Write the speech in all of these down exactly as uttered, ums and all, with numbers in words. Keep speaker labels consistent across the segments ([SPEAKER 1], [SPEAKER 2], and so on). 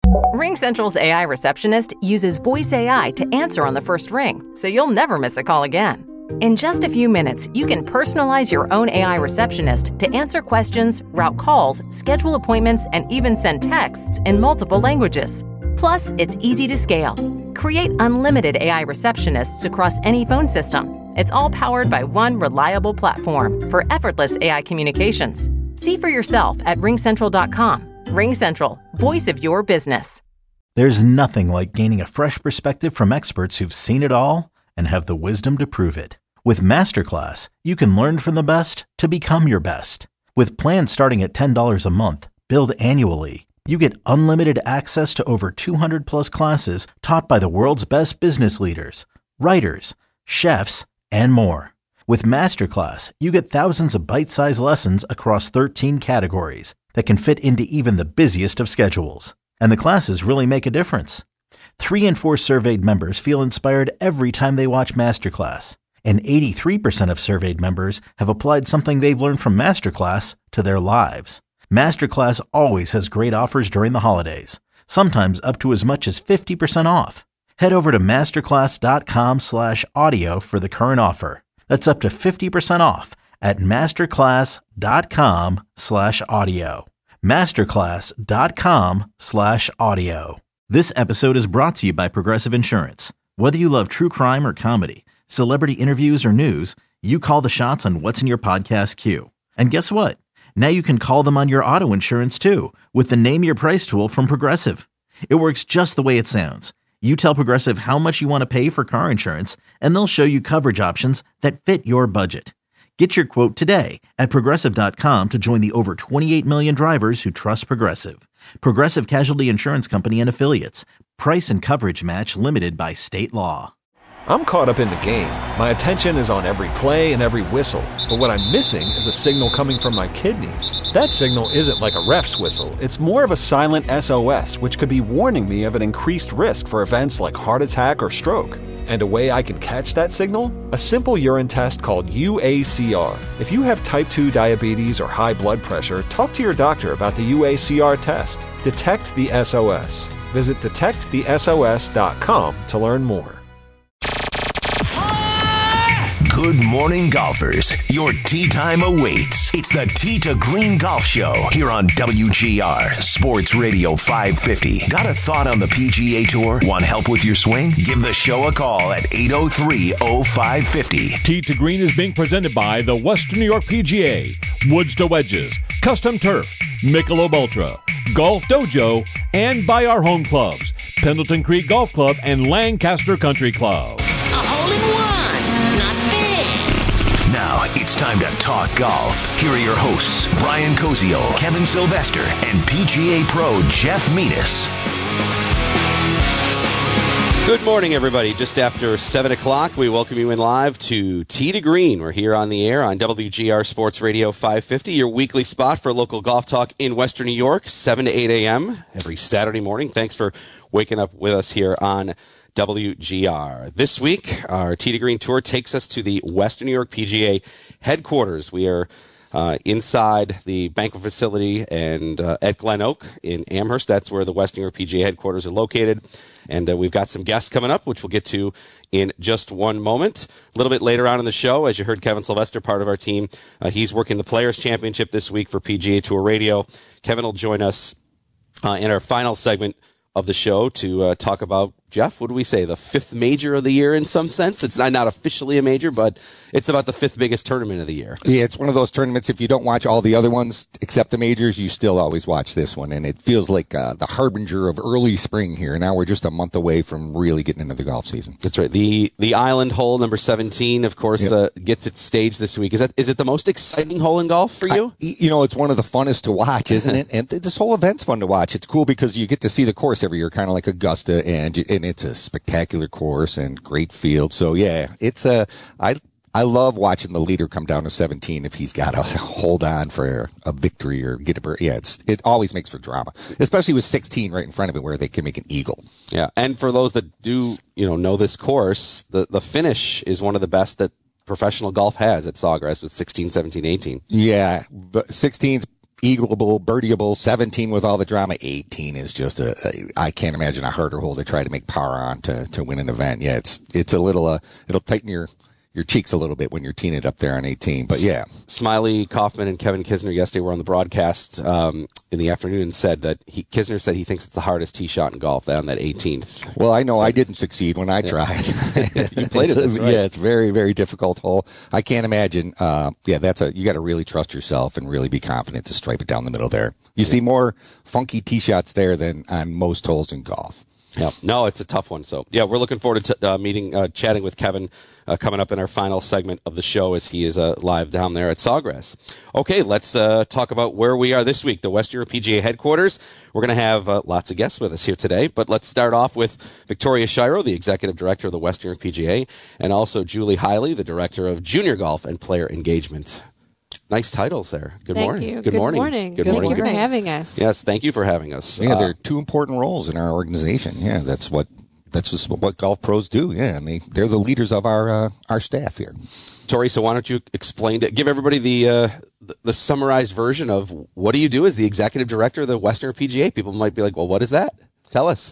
[SPEAKER 1] RingCentral's A I receptionist uses voice A I to answer on the first ring, so you'll never miss a call again. In just a few minutes, you can personalize your own A I receptionist to answer questions, route calls, schedule appointments, and even send texts in multiple languages. Plus, it's easy to scale. Create unlimited A I receptionists across any phone system. It's all powered by one reliable platform for effortless A I communications. See for yourself at ring central dot com. RingCentral, voice of your business.
[SPEAKER 2] There's nothing like gaining a fresh perspective from experts who've seen it all and have the wisdom to prove it. With Masterclass, you can learn from the best to become your best. With plans starting at ten dollars a month, billed annually, you get unlimited access to over two hundred plus classes taught by the world's best business leaders, writers, chefs, and more. With Masterclass, you get thousands of bite-sized lessons across thirteen categories that can fit into even the busiest of schedules. And the classes really make a difference. Three in four surveyed members feel inspired every time they watch Masterclass. And eighty-three percent of surveyed members have applied something they've learned from Masterclass to their lives. Masterclass always has great offers during the holidays, sometimes up to as much as fifty percent off. Head over to masterclass.com slash audio for the current offer. That's up to fifty percent off at masterclass.com slash audio. Masterclass.com slash audio. This episode is brought to you by Progressive Insurance. Whether you love true crime or comedy, celebrity interviews or news, you call the shots on what's in your podcast queue. And guess what? Now you can call them on your auto insurance too with the Name Your Price tool from Progressive. It works just the way it sounds. You tell Progressive how much you want to pay for car insurance, and they'll show you coverage options that fit your budget. Get your quote today at progressive dot com to join the over twenty-eight million drivers who trust Progressive. Progressive Casualty Insurance Company and Affiliates. Price and coverage match limited by state law.
[SPEAKER 3] I'm caught up in the game. My attention is on every play and every whistle. But what I'm missing is a signal coming from my kidneys. That signal isn't like a ref's whistle. It's more of a silent S O S, which could be warning me of an increased risk for events like heart attack or stroke. And a way I can catch that signal? A simple urine test called U A C R. If you have type two diabetes or high blood pressure, talk to your doctor about the U A C R test. Detect the S O S. Visit detect the S O S dot com to learn more.
[SPEAKER 4] Good morning, golfers. Your tee time awaits. It's the Tee to Green Golf Show here on W G R Sports Radio five fifty. Got a thought on the P G A Tour? Want help with your swing? Give the show a call at eight oh three oh five fifty.
[SPEAKER 5] Tee to Green is being presented by the Western New York P G A, Woods to Wedges, Custom Turf, Michelob Ultra, Golf Dojo, and by our home clubs, Pendleton Creek Golf Club and Lancaster Country Club.
[SPEAKER 6] A hole in one, not bad.
[SPEAKER 4] Now it's time to talk golf. Here are your hosts, Brian Koziol, Kevin Sylvester, and P G A Pro Jeff Metis.
[SPEAKER 7] Good morning, everybody. Just after seven o'clock, we welcome you in live to Tee to Green. We're here on the air on W G R Sports Radio five fifty, your weekly spot for local golf talk in Western New York, seven to eight a.m. every Saturday morning. Thanks for waking up with us here on W G R. This week, our Tee to Green tour takes us to the Western New York P G A headquarters. We are uh, inside the banquet facility and uh, at Glen Oak in Amherst. That's where the Western New York P G A headquarters are located. And uh, we've got some guests coming up, which we'll get to in just one moment. A little bit later on in the show, as you heard Kevin Sylvester, part of our team, uh, he's working the Players' Championship this week for P G A Tour Radio. Kevin will join us uh, in our final segment of the show to uh, talk about, Jeff, what do we say, the fifth major of the year in some sense? It's not, not officially a major, but it's about the fifth biggest tournament of the year.
[SPEAKER 8] Yeah, it's one of those tournaments, if you don't watch all the other ones except the majors, you still always watch this one. And it feels like uh, the harbinger of early spring here. Now we're just a month away from really getting into the golf season.
[SPEAKER 7] That's right. The the island hole, number seventeen, of course, yep. uh, gets its stage this week. Is that is it the most exciting hole in golf for you?
[SPEAKER 8] I, you know, it's one of the funnest to watch, isn't it? And th- this whole event's fun to watch. It's cool because you get to see the course every year, kind of like Augusta, and and it's a spectacular course and great field. So yeah, it's a I I love watching the leader come down to seventeen if he's got to hold on for a victory or get a bird. Yeah, it's it always makes for drama, especially with sixteen right in front of it where they can make an eagle.
[SPEAKER 7] Yeah, and for those that do you know know this course, the the finish is one of the best that professional golf has at Sawgrass with sixteen, seventeen, eighteen.
[SPEAKER 8] Yeah, but sixteen's eagleable, birdieable. seventeen with all the drama. eighteen is just a, a I can't imagine a harder hole to try to make par on to, to win an event. Yeah, it's it's a little, uh, it'll tighten your, your cheeks a little bit when you're teeing it up there on eighteen. But yeah.
[SPEAKER 7] Smiley, Kaufman, and Kevin Kisner yesterday were on the broadcast um, in the afternoon and said that he, Kisner said he thinks it's the hardest tee shot in golf on that eighteenth.
[SPEAKER 8] Well, I know so, I didn't succeed when I yeah. tried.
[SPEAKER 7] You played it, that's right.
[SPEAKER 8] Yeah, it's very, very difficult hole. I can't imagine. Uh, yeah, that's a, you got to really trust yourself and really be confident to stripe it down the middle there. You yeah. see more funky tee shots there than on most holes in golf.
[SPEAKER 7] Yeah, no, it's a tough one. So, yeah, we're looking forward to t- uh, meeting, uh, chatting with Kevin uh, coming up in our final segment of the show as he is uh, live down there at Sawgrass. Okay, let's uh, talk about where we are this week, the Western Europe P G A headquarters. We're going to have uh, lots of guests with us here today, but let's start off with Victoria Shiro, the executive director of the Western Europe P G A, and also Julie Hiley, the director of junior golf and player engagement. Nice titles there. Good
[SPEAKER 9] thank
[SPEAKER 7] morning.
[SPEAKER 9] You.
[SPEAKER 7] Good,
[SPEAKER 9] Good
[SPEAKER 7] morning.
[SPEAKER 9] morning.
[SPEAKER 7] Good
[SPEAKER 9] thank
[SPEAKER 7] morning.
[SPEAKER 9] you for having us.
[SPEAKER 7] Yes, thank you for having us.
[SPEAKER 8] Yeah,
[SPEAKER 7] uh,
[SPEAKER 8] there are two important roles in our organization. Yeah, that's what that's just what golf pros do. Yeah, and they they're the leaders of our uh, our staff here.
[SPEAKER 7] Tori, so why don't you explain to give everybody the, uh, the the summarized version of what do you do as the executive director of the Western P G A? People might be like, well, what is that? Tell us.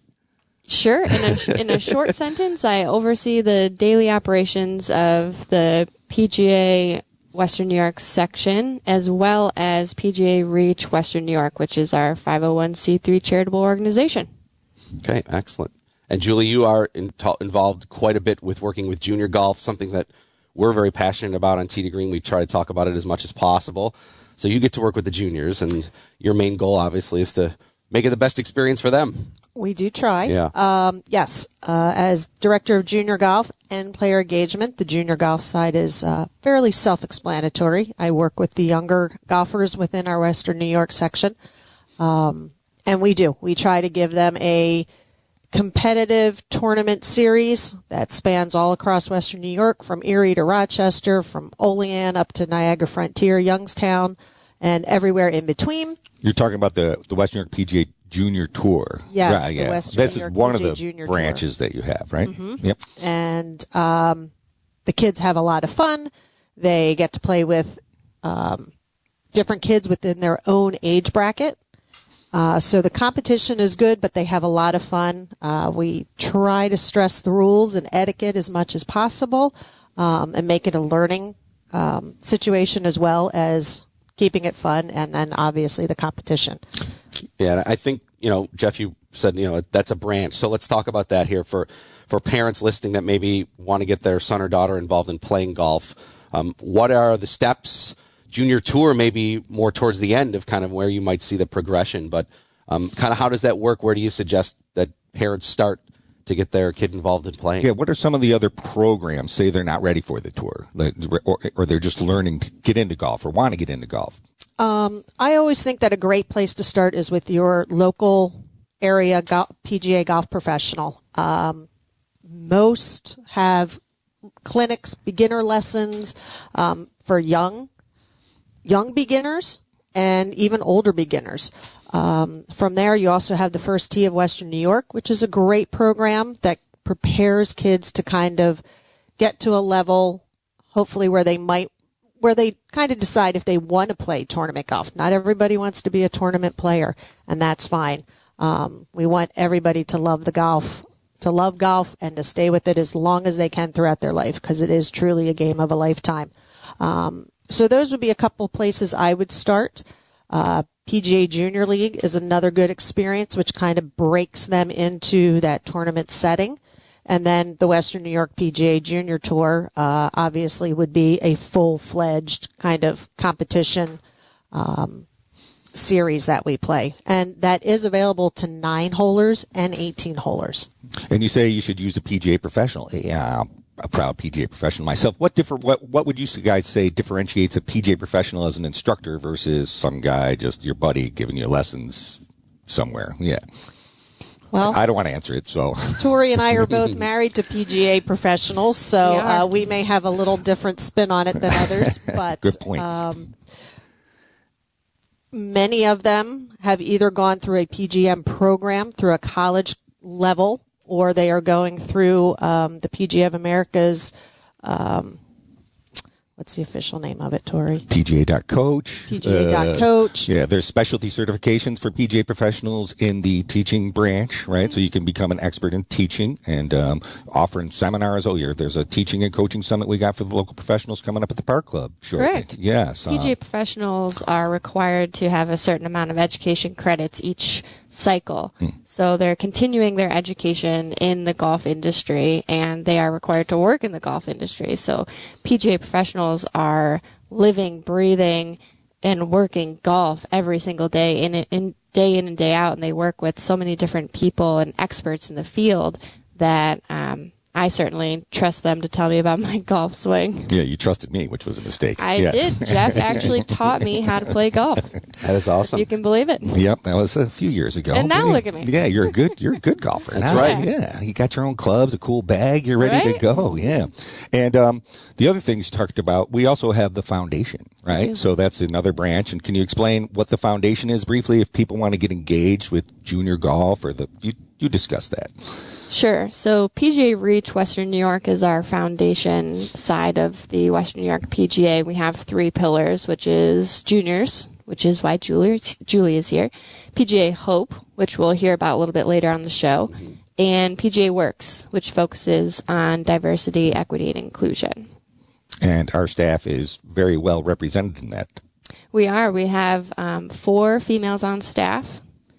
[SPEAKER 9] Sure. In a, in a short sentence, I oversee the daily operations of the P G A Western New York section, as well as P G A Reach Western New York, which is our five oh one c three charitable organization.
[SPEAKER 7] Okay, excellent. And Julie, you are in, t- involved quite a bit with working with junior golf, something that we're very passionate about on Tee to Green. We try to talk about it as much as possible. So you get to work with the juniors, and your main goal, obviously, is to make it the best experience for them.
[SPEAKER 10] We do try.
[SPEAKER 7] Yeah.
[SPEAKER 10] Um, yes. Uh, as director of junior golf and player engagement, the junior golf side is uh, fairly self-explanatory. I work with the younger golfers within our Western New York section. Um, and we do. We try to give them a competitive tournament series that spans all across Western New York, from Erie to Rochester, from Olean up to Niagara Frontier, Youngstown, and everywhere in between.
[SPEAKER 8] You're talking about the, the Western New York P G A Junior Tour.
[SPEAKER 10] Yes,
[SPEAKER 8] right,
[SPEAKER 10] the
[SPEAKER 8] yeah.
[SPEAKER 10] Western
[SPEAKER 8] This
[SPEAKER 10] New York
[SPEAKER 8] is one
[SPEAKER 10] P G A
[SPEAKER 8] of the
[SPEAKER 10] Junior
[SPEAKER 8] branches
[SPEAKER 10] Tour
[SPEAKER 8] that you have, right?
[SPEAKER 10] Mm-hmm.
[SPEAKER 8] Yep.
[SPEAKER 10] And um, the kids have a lot of fun. They get to play with um, different kids within their own age bracket. Uh, so the competition is good, but they have a lot of fun. Uh, we try to stress the rules and etiquette as much as possible, um, and make it a learning um, situation as well as keeping it fun, and then obviously the competition.
[SPEAKER 7] Yeah, I think, you know, Jeff, you said, you know, that's a branch. So let's talk about that here for, for parents listening that maybe want to get their son or daughter involved in playing golf. Um, what are the steps? Junior Tour maybe more towards the end of kind of where you might see the progression, but um, kind of how does that work? Where do you suggest that parents start to get their kid involved in playing?
[SPEAKER 8] Yeah, what are some of the other programs, say they're not ready for the tour, or, or they're just learning to get into golf or want to get into golf?
[SPEAKER 10] Um, I always think that a great place to start is with your local area go- P G A golf professional. Um, most have clinics, beginner lessons um, for young young beginners and even older beginners. Um, from there, you also have the First Tee of Western New York, which is a great program that prepares kids to kind of get to a level, hopefully, where they might, where they kind of decide if they want to play tournament golf. Not everybody wants to be a tournament player, and that's fine. Um, we want everybody to love the golf, to love golf, and to stay with it as long as they can throughout their life, because it is truly a game of a lifetime. Um, So those would be a couple places I would start. Uh, P G A Junior League is another good experience, which kind of breaks them into that tournament setting. And then the Western New York P G A Junior Tour, uh, obviously would be a full-fledged kind of competition um, series that we play. And that is available to nine-holers and eighteen-holers.
[SPEAKER 8] And you say you should use a P G A professional. Yeah. A proud P G A professional myself. What differ? What what would you guys say differentiates a P G A professional as an instructor versus some guy, just your buddy, giving you lessons somewhere? Yeah.
[SPEAKER 10] Well,
[SPEAKER 8] I don't want to answer it. So
[SPEAKER 10] Tori and I are both married to P G A professionals, so
[SPEAKER 9] we,
[SPEAKER 10] uh, we may have a little different spin on it than others. But
[SPEAKER 8] good point.
[SPEAKER 10] Um, many of them have either gone through a P G M program through a college level, or they are going through um, the P G A of America's um, what's the official name of it, Tori?
[SPEAKER 8] P G A dot coach.
[SPEAKER 10] P G A dot coach.
[SPEAKER 8] Uh, yeah, there's specialty certifications for P G A professionals in the teaching branch, right? So you can become an expert in teaching and um, offering seminars. Oh, yeah, there's a teaching and coaching summit we got for the local professionals coming up at the Park Club shortly.
[SPEAKER 9] Correct.
[SPEAKER 8] Yes.
[SPEAKER 9] P G A
[SPEAKER 8] uh,
[SPEAKER 9] professionals are required to have a certain amount of education credits each cycle.
[SPEAKER 8] Hmm.
[SPEAKER 9] So they're continuing their education in the golf industry, and they are required to work in the golf industry. So P G A professionals are living, breathing, and working golf every single day, in, in day in and day out, and they work with so many different people and experts in the field that um, I certainly trust them to tell me about my golf swing.
[SPEAKER 8] Yeah, you trusted me, which was a mistake.
[SPEAKER 9] I
[SPEAKER 8] yes.
[SPEAKER 9] did. Jeff actually taught me how to play golf.
[SPEAKER 7] That is awesome.
[SPEAKER 9] You can believe it.
[SPEAKER 8] Yep, that was a few years ago.
[SPEAKER 9] And now
[SPEAKER 8] yeah,
[SPEAKER 9] look at me.
[SPEAKER 8] Yeah, you're a good you're a good golfer.
[SPEAKER 7] That's
[SPEAKER 8] now.
[SPEAKER 7] right.
[SPEAKER 8] Yeah, you got your own clubs, a cool bag, you're ready
[SPEAKER 9] Right?
[SPEAKER 8] to go. Yeah. And um, the other things you talked about, we also have the foundation, right? So that's another branch. And can you explain what the foundation is briefly if people want to get engaged with junior golf or the you you discussed that.
[SPEAKER 9] Sure. So P G A Reach Western New York is our foundation side of the Western New York P G A. We have three pillars, which is juniors, which is why Julie, Julie is here, P G A Hope, which we'll hear about a little bit later on the show, and P G A Works, which focuses on diversity, equity, and inclusion.
[SPEAKER 8] And our staff is very well represented in that.
[SPEAKER 9] We are. We have um, four females on staff,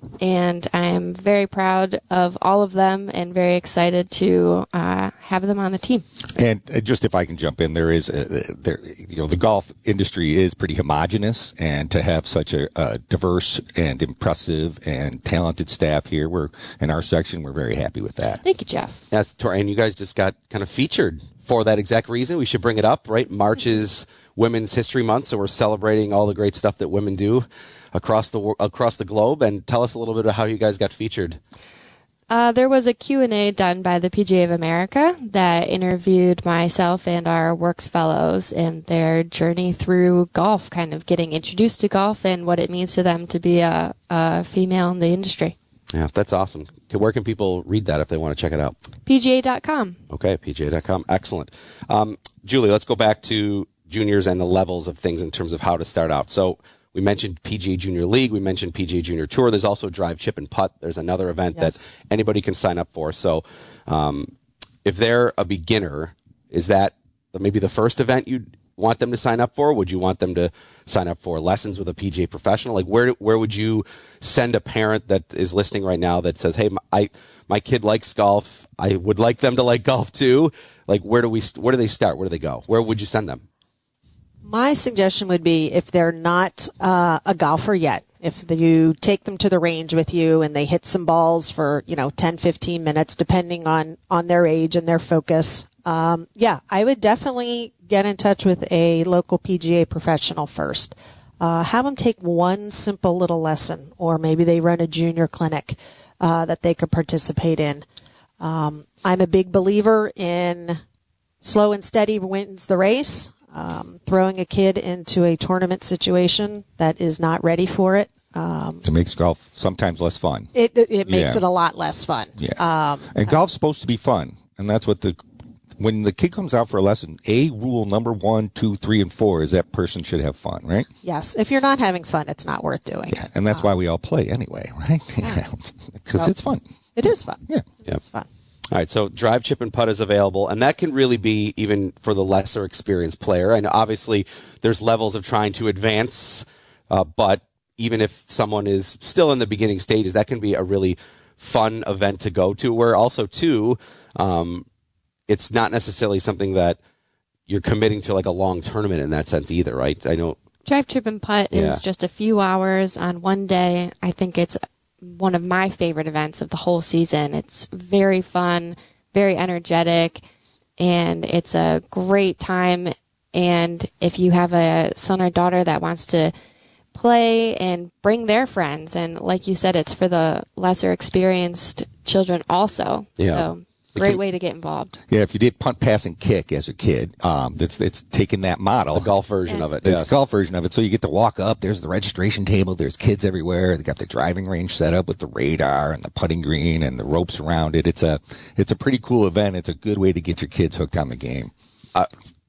[SPEAKER 9] and I am very proud of all of them and very excited to uh, have them on the team.
[SPEAKER 8] And uh, just if I can jump in, there is, a, there, you know, the golf industry is pretty homogenous, and to have such a, a diverse and impressive and talented staff here, we're in our section, we're very happy with that.
[SPEAKER 9] Thank you, Jeff.
[SPEAKER 7] Yes, Tori, and you guys just got kind of featured for that exact reason. We should bring it up, right? March is Women's History Month, so we're celebrating all the great stuff that women do across the across the globe. And tell us a little bit about how you guys got featured.
[SPEAKER 9] Uh, there was a Q and A done by the P G A of America that interviewed myself and our Works Fellows and their journey through golf, kind of getting introduced to golf and what it means to them to be a, a female in the industry.
[SPEAKER 7] Yeah, that's awesome. Where can people read that if they want to check it out?
[SPEAKER 9] P G A dot com.
[SPEAKER 7] Okay, P G A dot com. Excellent. Um, Julie, let's go back to juniors and the levels of things in terms of how to start out. So we mentioned P G A Junior League. We mentioned P G A Junior Tour. There's also Drive, Chip, and Putt. There's another event
[SPEAKER 10] Yes.
[SPEAKER 7] that anybody can sign up for. So um, if they're a beginner, is that maybe the first event you'd want them to sign up for? Would you want them to sign up for lessons with a P G A professional? Like where where would you send a parent that is listening right now that says, hey, my, I, my kid likes golf. I would like them to like golf too. Like where do we where do they start? Where do they go? Where would you send them?
[SPEAKER 10] My suggestion would be if they're not uh, a golfer yet, if the, you take them to the range with you and they hit some balls for, you know, ten, fifteen minutes, depending on, on their age and their focus. Um, yeah, I would definitely get in touch with a local P G A professional first. Uh, have them take one simple little lesson, or maybe they run a junior clinic uh, that they could participate in. Um, I'm a big believer in slow and steady wins the race. Um, throwing a kid into a tournament situation that is not ready for it. Um,
[SPEAKER 8] It makes golf sometimes less fun.
[SPEAKER 10] it it, it makes
[SPEAKER 8] Yeah.
[SPEAKER 10] it a lot less fun.
[SPEAKER 8] Yeah.
[SPEAKER 10] Um,
[SPEAKER 8] And golf's supposed to be fun. And that's what the, when the kid comes out for a lesson, a rule number one, two, three, and four is that person should have fun, right?
[SPEAKER 10] yes. If you're not having fun, it's not worth doing.
[SPEAKER 8] Yeah. And that's why we all play anyway, right? Because
[SPEAKER 10] Well,
[SPEAKER 8] it's fun.
[SPEAKER 10] It is fun.
[SPEAKER 8] Yeah.
[SPEAKER 10] It's fun.
[SPEAKER 7] All right, so Drive, Chip, and Putt is available, and that can really be even for the lesser experienced player. And obviously, there's levels of trying to advance, uh, but even if someone is still in the beginning stages, that can be a really fun event to go to. Where also, too, um, it's not necessarily something that you're committing to like a long tournament in that sense either, right? I know.
[SPEAKER 9] Drive, Chip, and Putt
[SPEAKER 7] Yeah.
[SPEAKER 9] is just a few hours on one day. I think it's one of my favorite events of the whole season. It's very fun, very energetic, and it's a great time. And if you have a son or daughter that wants to play and bring their friends, and like you said, it's for the lesser experienced children also.
[SPEAKER 7] Yeah.
[SPEAKER 9] So great way to get involved.
[SPEAKER 8] Yeah, if you did punt, pass, and kick as a kid, um, that's it's taking that model.
[SPEAKER 7] The golf version
[SPEAKER 9] Yes.
[SPEAKER 7] of it.
[SPEAKER 8] It's
[SPEAKER 7] Yes.
[SPEAKER 8] a golf version of it. So you get to walk up. There's the registration table. There's kids everywhere. They got the driving range set up with the radar and the putting green and the ropes around it. It's a it's a pretty cool event. It's a good way to get your kids hooked on the game.
[SPEAKER 7] Uh,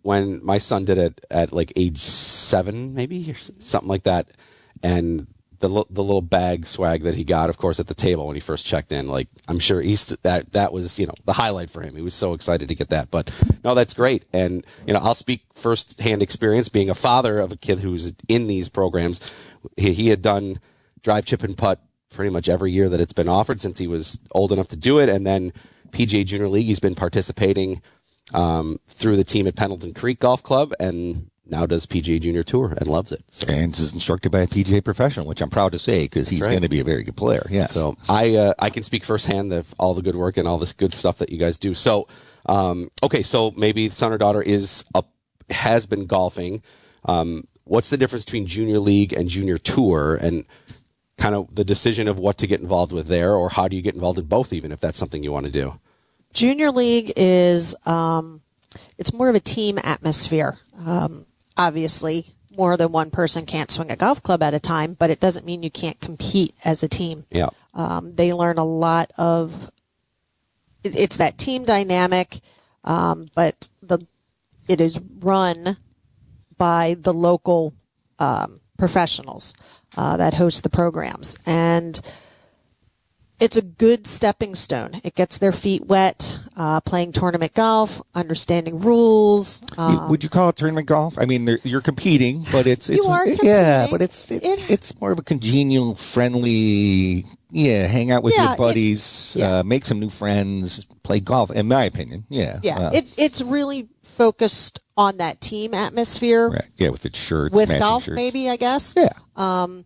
[SPEAKER 7] when my son did it at like age seven, maybe, or something like that, and the the little bag swag that he got, of course, at the table when he first checked in, like I'm sure he's that that was you know the highlight for him. He was so excited to get that. But no, that's great, and you know I'll speak firsthand experience being a father of a kid who's in these programs. He, he had done drive, chip, and putt pretty much every year that it's been offered since he was old enough to do it, and then P G A Junior League, he's been participating um, through the team at Pendleton Creek Golf Club, and now does P G A Junior Tour and loves it. So.
[SPEAKER 8] And is instructed by a P G A professional, which I'm proud to say because he's right. going to be a very good player. Yes.
[SPEAKER 7] So I uh, I can speak firsthand of all the good work and all this good stuff that you guys do. So um, okay, so maybe son or daughter is a, has been golfing. Um, what's the difference between Junior League and Junior Tour, and kind of the decision of what to get involved with there, or how do you get involved in both, even if that's something you want to do?
[SPEAKER 10] Junior League is um, it's more of a team atmosphere. Um, Obviously, more than one person can't swing a golf club at a time, but it doesn't mean you can't compete as a team.
[SPEAKER 7] Yeah.
[SPEAKER 10] Um, they learn a lot of it, it's that team dynamic, um, but the it is run by the local um, professionals uh, that host the programs, and it's a good stepping stone. It gets their feet wet, uh, playing tournament golf, understanding rules. Um,
[SPEAKER 8] Would you call it tournament golf? I mean, you're competing, but it's, it's
[SPEAKER 10] you are competing.
[SPEAKER 8] Yeah, but it's it's
[SPEAKER 10] it,
[SPEAKER 8] it's more of a congenial, friendly. Yeah, hang out with
[SPEAKER 10] yeah,
[SPEAKER 8] your buddies,
[SPEAKER 10] it, yeah.
[SPEAKER 8] uh, make some new friends, play golf. In my opinion, yeah,
[SPEAKER 10] yeah.
[SPEAKER 8] Uh,
[SPEAKER 10] it, it's really focused on that team atmosphere.
[SPEAKER 8] Right. Yeah, with its shirts,
[SPEAKER 10] with
[SPEAKER 8] matching
[SPEAKER 10] golf,
[SPEAKER 8] shirts.
[SPEAKER 10] maybe I guess.
[SPEAKER 8] Yeah.
[SPEAKER 10] Um,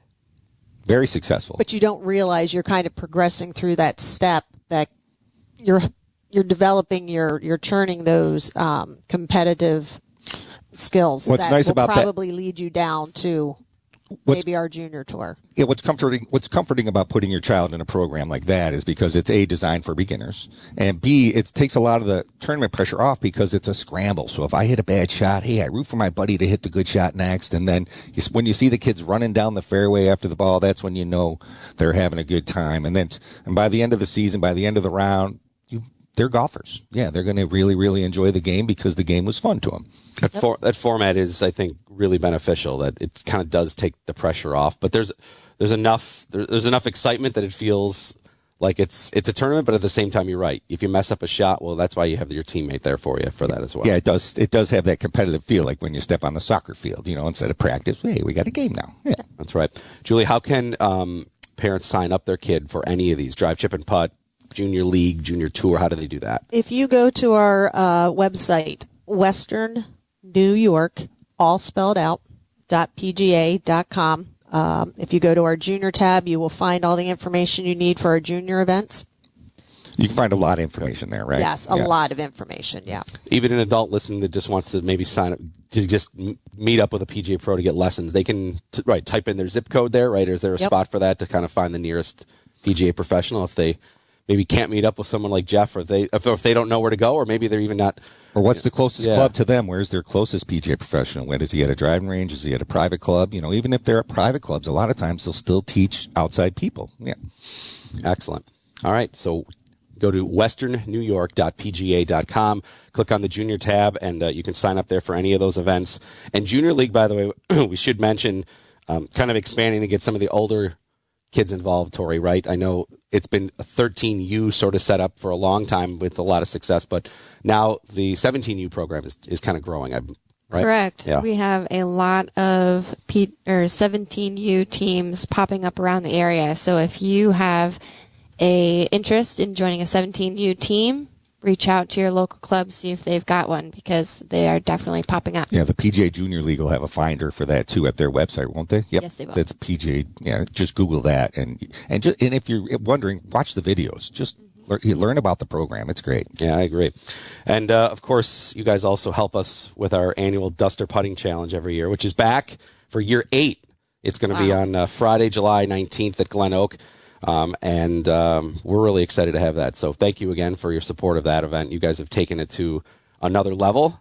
[SPEAKER 8] Very successful.
[SPEAKER 10] But you don't realize you're kind of progressing through that step that you're you're developing, you're you're churning those um, competitive skills.
[SPEAKER 8] What's
[SPEAKER 10] that
[SPEAKER 8] nice
[SPEAKER 10] will
[SPEAKER 8] about that-
[SPEAKER 10] probably lead you down to
[SPEAKER 8] What's-
[SPEAKER 10] maybe our junior tour.
[SPEAKER 8] Yeah, what's comforting what's comforting about putting your child in a program like that is because it's A, designed for beginners, and B, it takes a lot of the tournament pressure off because it's a scramble. So if I hit a bad shot, hey, I root for my buddy to hit the good shot next, and then you, when you see the kids running down the fairway after the ball, that's when you know they're having a good time. And then and by the end of the season, by the end of the round, you they're golfers. Yeah, they're going to really, really enjoy the game because the game was fun to them.
[SPEAKER 7] That, for, that format is, I think, really beneficial. That it kind of does take the pressure off. But there's there's enough there, there's enough excitement that it feels like it's it's a tournament. But at the same time, you're right. If you mess up a shot, well, that's why you have your teammate there for you for that as well.
[SPEAKER 8] Yeah, it does. It does have that competitive feel, like when you step on the soccer field. You know, instead of practice, hey, we got a game now. Yeah,
[SPEAKER 7] that's right. Julie, how can um, parents sign up their kid for any of these drive, chip, and putt, Junior League, Junior Tour? How do they do that?
[SPEAKER 10] If you go to our uh, website, Western New York, all spelled out, dot P G A dot com. Um, if you go to our junior tab, you will find all the information you need for our junior events.
[SPEAKER 8] You can find a lot of information there, right?
[SPEAKER 10] Yes, a
[SPEAKER 8] yeah.
[SPEAKER 10] lot of information, yeah.
[SPEAKER 7] Even an adult listening that just wants to maybe sign up to just m- meet up with a P G A Pro to get lessons, they can, t- right, type in their zip code there, right? Or is there a
[SPEAKER 10] Yep.
[SPEAKER 7] spot for that to kind of find the nearest P G A professional if they maybe can't meet up with someone like Jeff, or if they, if, or if they don't know where to go, or maybe they're even not.
[SPEAKER 8] Or what's the closest
[SPEAKER 7] Yeah.
[SPEAKER 8] club to them? Where's their closest P G A professional? When is he at a driving range? Is he at a private club? You know, even if they're at private clubs, a lot of times they'll still teach outside people. Yeah.
[SPEAKER 7] Excellent. All right. So go to western new york dot P G A dot com, click on the junior tab, and uh, you can sign up there for any of those events. And Junior League, by the way, we should mention, um, kind of expanding to get some of the older kids involved, Tori, right? I know it's been a thirteen U sort of set up for a long time with a lot of success, but now the seventeen U program is, is kind of growing, right?
[SPEAKER 9] Correct.
[SPEAKER 7] Yeah.
[SPEAKER 9] We have a lot of P- or seventeen U teams popping up around the area. So if you have a interest in joining a seventeen U team, reach out to your local club, see if they've got one, because they are definitely popping up.
[SPEAKER 8] Yeah, the P G A Junior League will have a finder for that too at their website, won't they? Yep.
[SPEAKER 9] Yes, they will.
[SPEAKER 8] That's P G A. Yeah, just Google that, and and just, and if you're wondering, watch the videos. Just learn, you learn about the program. It's great.
[SPEAKER 7] Yeah, I agree. And uh, of course, you guys also help us with our annual Duster Putting Challenge every year, which is back for year eight. It's going to be
[SPEAKER 9] Wow.
[SPEAKER 7] on uh, Friday, July nineteenth at Glen Oak. Um, and um, we're really excited to have that. So thank you again for your support of that event. You guys have taken it to another level.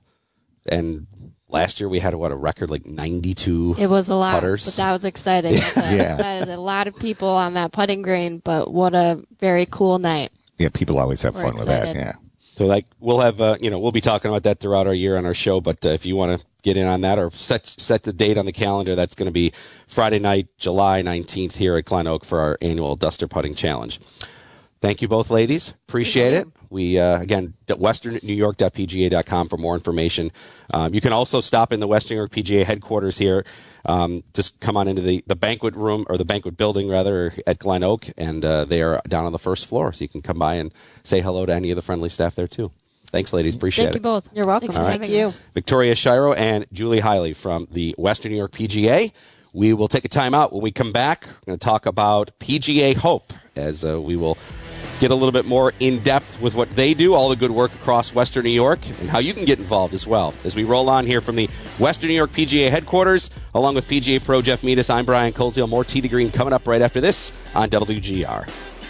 [SPEAKER 7] And last year we had, what, a record like ninety-two
[SPEAKER 9] It was a lot,
[SPEAKER 7] putters.
[SPEAKER 9] but that was exciting. That's a-
[SPEAKER 8] Yeah.
[SPEAKER 9] That is a lot of people on that putting green, but what a very cool night.
[SPEAKER 8] Yeah, people always have
[SPEAKER 9] We're
[SPEAKER 8] fun with that.
[SPEAKER 9] excited.
[SPEAKER 8] Yeah.
[SPEAKER 7] So like we'll have, uh, you know, we'll be talking about that throughout our year on our show. But uh, if you want to get in on that or set set the date on the calendar, that's going to be Friday night, July nineteenth here at Glen Oak for our annual Duster Putting Challenge. Thank you both, ladies. Appreciate it. We, uh, again, western new york dot p g a dot com for more information. Um, you can also stop in the Western New York P G A headquarters here. Um, just come on into the, the banquet room, or the banquet building, rather, at Glen Oak, and uh, they are down on the first floor, so you can come by and say hello to any of the friendly staff there, too. Thanks, ladies. Appreciate
[SPEAKER 9] Thank
[SPEAKER 7] it.
[SPEAKER 9] you both.
[SPEAKER 10] You're welcome.
[SPEAKER 9] Thanks for having
[SPEAKER 10] Thank you.
[SPEAKER 9] us.
[SPEAKER 7] Victoria Shiro and Julie Hiley from the Western New York P G A. We will take a time out. When we come back, we're going to talk about P G A Hope, as uh, we will get a little bit more in-depth with what they do, all the good work across Western New York, and how you can get involved as well. As we roll on here from the Western New York P G A headquarters, along with P G A Pro Jeff Meadis, I'm Brian Koziel. More Tee to Green coming up right after this on W G R.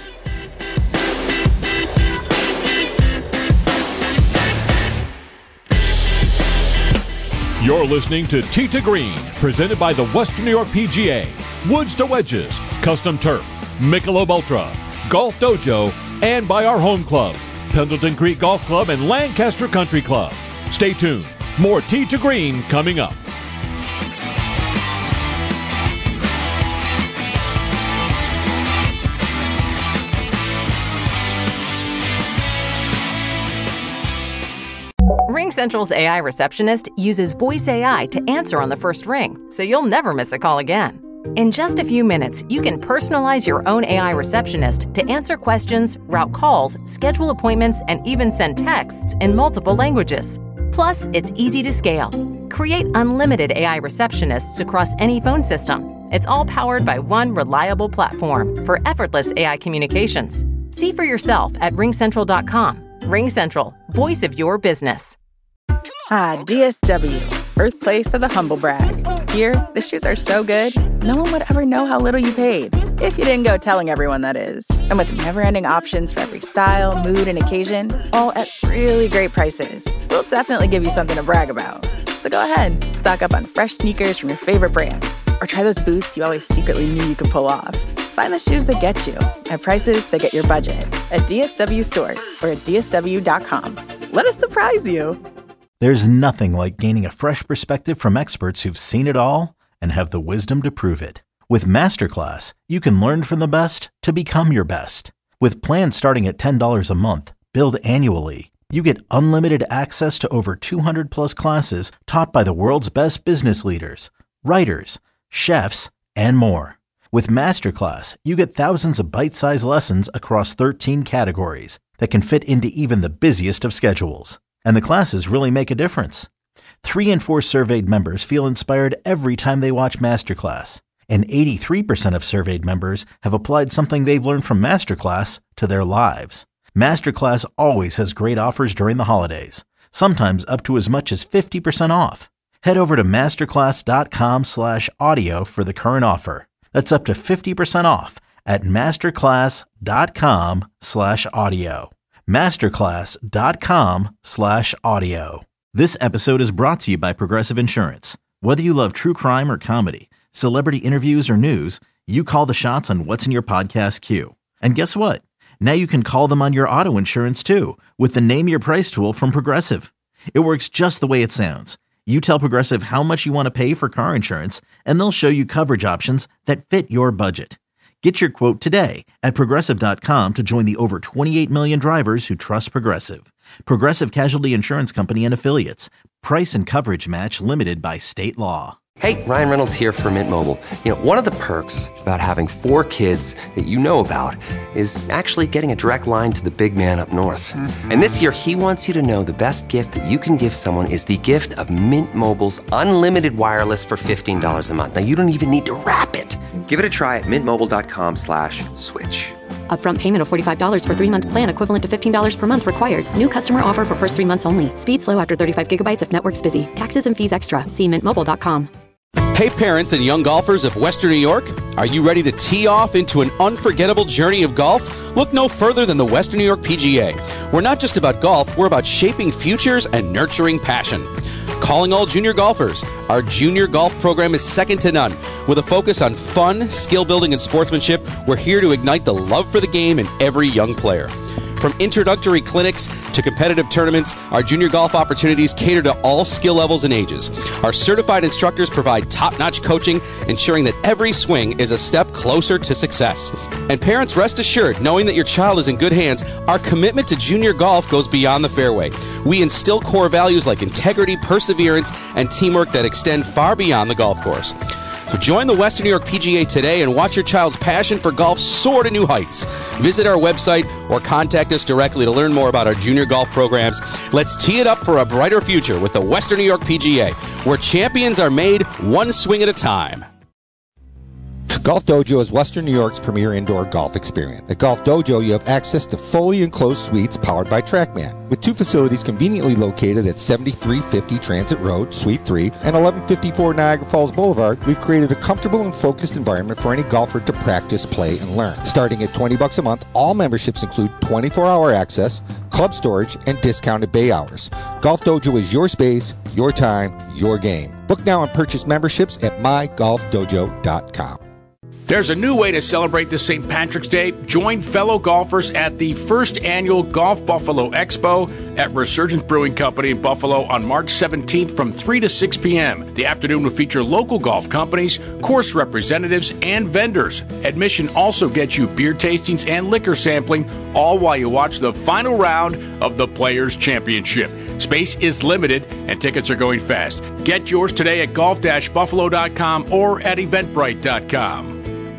[SPEAKER 5] You're listening to Tee to Green, presented by the Western New York P G A, Woods to Wedges, Custom Turf, Michelob Ultra, Golf Dojo, and by our home clubs, Pendleton Creek Golf Club and Lancaster Country Club. Stay tuned. More Tee to Green coming up.
[SPEAKER 1] RingCentral's A I receptionist uses voice A I to answer on the first ring, so you'll never miss a call again. In just a few minutes, you can personalize your own A I receptionist to answer questions, route calls, schedule appointments, and even send texts in multiple languages. Plus, it's easy to scale. Create unlimited A I receptionists across any phone system. It's all powered by one reliable platform for effortless A I communications. See for yourself at ring central dot com. RingCentral, voice of your business.
[SPEAKER 11] Ah, D S W, birthplace of the humble brag. Here, the shoes are so good, no one would ever know how little you paid. If you didn't go telling everyone, that is. And with never-ending options for every style, mood, and occasion, all at really great prices, we'll definitely give you something to brag about. So go ahead, stock up on fresh sneakers from your favorite brands, or try those boots you always secretly knew you could pull off. Find the shoes that get you at prices that get your budget at D S W stores or at D S W dot com. Let us surprise you.
[SPEAKER 2] There's nothing like gaining a fresh perspective from experts who've seen it all and have the wisdom to prove it. With Masterclass, you can learn from the best to become your best. With plans starting at ten dollars a month, billed annually, you get unlimited access to over two hundred plus classes taught by the world's best business leaders, writers, chefs, and more. With Masterclass, you get thousands of bite-sized lessons across thirteen categories that can fit into even the busiest of schedules. And the classes really make a difference. Three in four surveyed members feel inspired every time they watch Masterclass. And eighty-three percent of surveyed members have applied something they've learned from Masterclass to their lives. Masterclass always has great offers during the holidays, sometimes up to as much as fifty percent off. Head over to masterclass dot com slash audio for the current offer. That's up to fifty percent off at masterclass dot com slash audio. masterclass dot com slash audio. This episode is brought to you by Progressive Insurance. Whether you love true crime or comedy, celebrity interviews or news, you call the shots on what's in your podcast queue. And guess what? Now you can call them on your auto insurance too with the Name Your Price tool from Progressive. It works just the way it sounds. You tell Progressive how much you want to pay for car insurance, and they'll show you coverage options that fit your budget. Get your quote today at progressive dot com to join the over twenty-eight million drivers who trust Progressive. Progressive Casualty Insurance Company and Affiliates. Price and coverage match limited by state law.
[SPEAKER 12] Hey, Ryan Reynolds here from Mint Mobile. You know, one of the perks about having four kids that you know about is actually getting a direct line to the big man up north. Mm-hmm. And this year, he wants you to know the best gift that you can give someone is the gift of Mint Mobile's unlimited wireless for fifteen dollars a month. Now, you don't even need to wrap it. Give it a try at mintmobile.com slash switch.
[SPEAKER 13] Upfront payment of forty-five dollars for three-month plan equivalent to fifteen dollars per month required. New customer offer for first three months only. Speed slow after thirty-five gigabytes if network's busy. Taxes and fees extra. See mint mobile dot com.
[SPEAKER 7] Hey parents and young golfers of Western New York, are you ready to tee off into an unforgettable journey of golf? Look no further than the Western New York P G A. We're not just about golf, we're about shaping futures and nurturing passion. Calling all junior golfers, our junior golf program is second to none. With a focus on fun, skill building, and sportsmanship, we're here to ignite the love for the game in every young player. From introductory clinics to competitive tournaments, our junior golf opportunities cater to all skill levels and ages. Our certified instructors provide top-notch coaching, ensuring that every swing is a step closer to success. And parents, rest assured, knowing that your child is in good hands, our commitment to junior golf goes beyond the fairway. We instill core values like integrity, perseverance, and teamwork that extend far beyond the golf course. So join the Western New York P G A today and watch your child's passion for golf soar to new heights. Visit our website or contact us directly to learn more about our junior golf programs. Let's tee it up for a brighter future with the Western New York P G A, where champions are made one swing at a time.
[SPEAKER 8] Golf Dojo is Western New York's premier indoor golf experience. At Golf Dojo, you have access to fully enclosed suites powered by TrackMan, with two facilities conveniently located at seventy-three fifty Transit Road, Suite three, and eleven fifty-four Niagara Falls Boulevard. We've created a comfortable and focused environment for any golfer to practice, play, and learn. Starting at twenty bucks a month, all memberships include twenty-four hour access, club storage, and discounted bay hours. Golf Dojo is your space, your time, your game. Book now and purchase memberships at my golf dojo dot com.
[SPEAKER 14] There's a new way to celebrate the Saint Patrick's Day. Join fellow golfers at the first annual Golf Buffalo Expo at Resurgence Brewing Company in Buffalo on March seventeenth from three to six p.m. The afternoon will feature local golf companies, course representatives, and vendors. Admission also gets you beer tastings and liquor sampling, all while you watch the final round of the Players' Championship. Space is limited and tickets are going fast. Get yours today at golf dash buffalo dot com or at eventbrite dot com.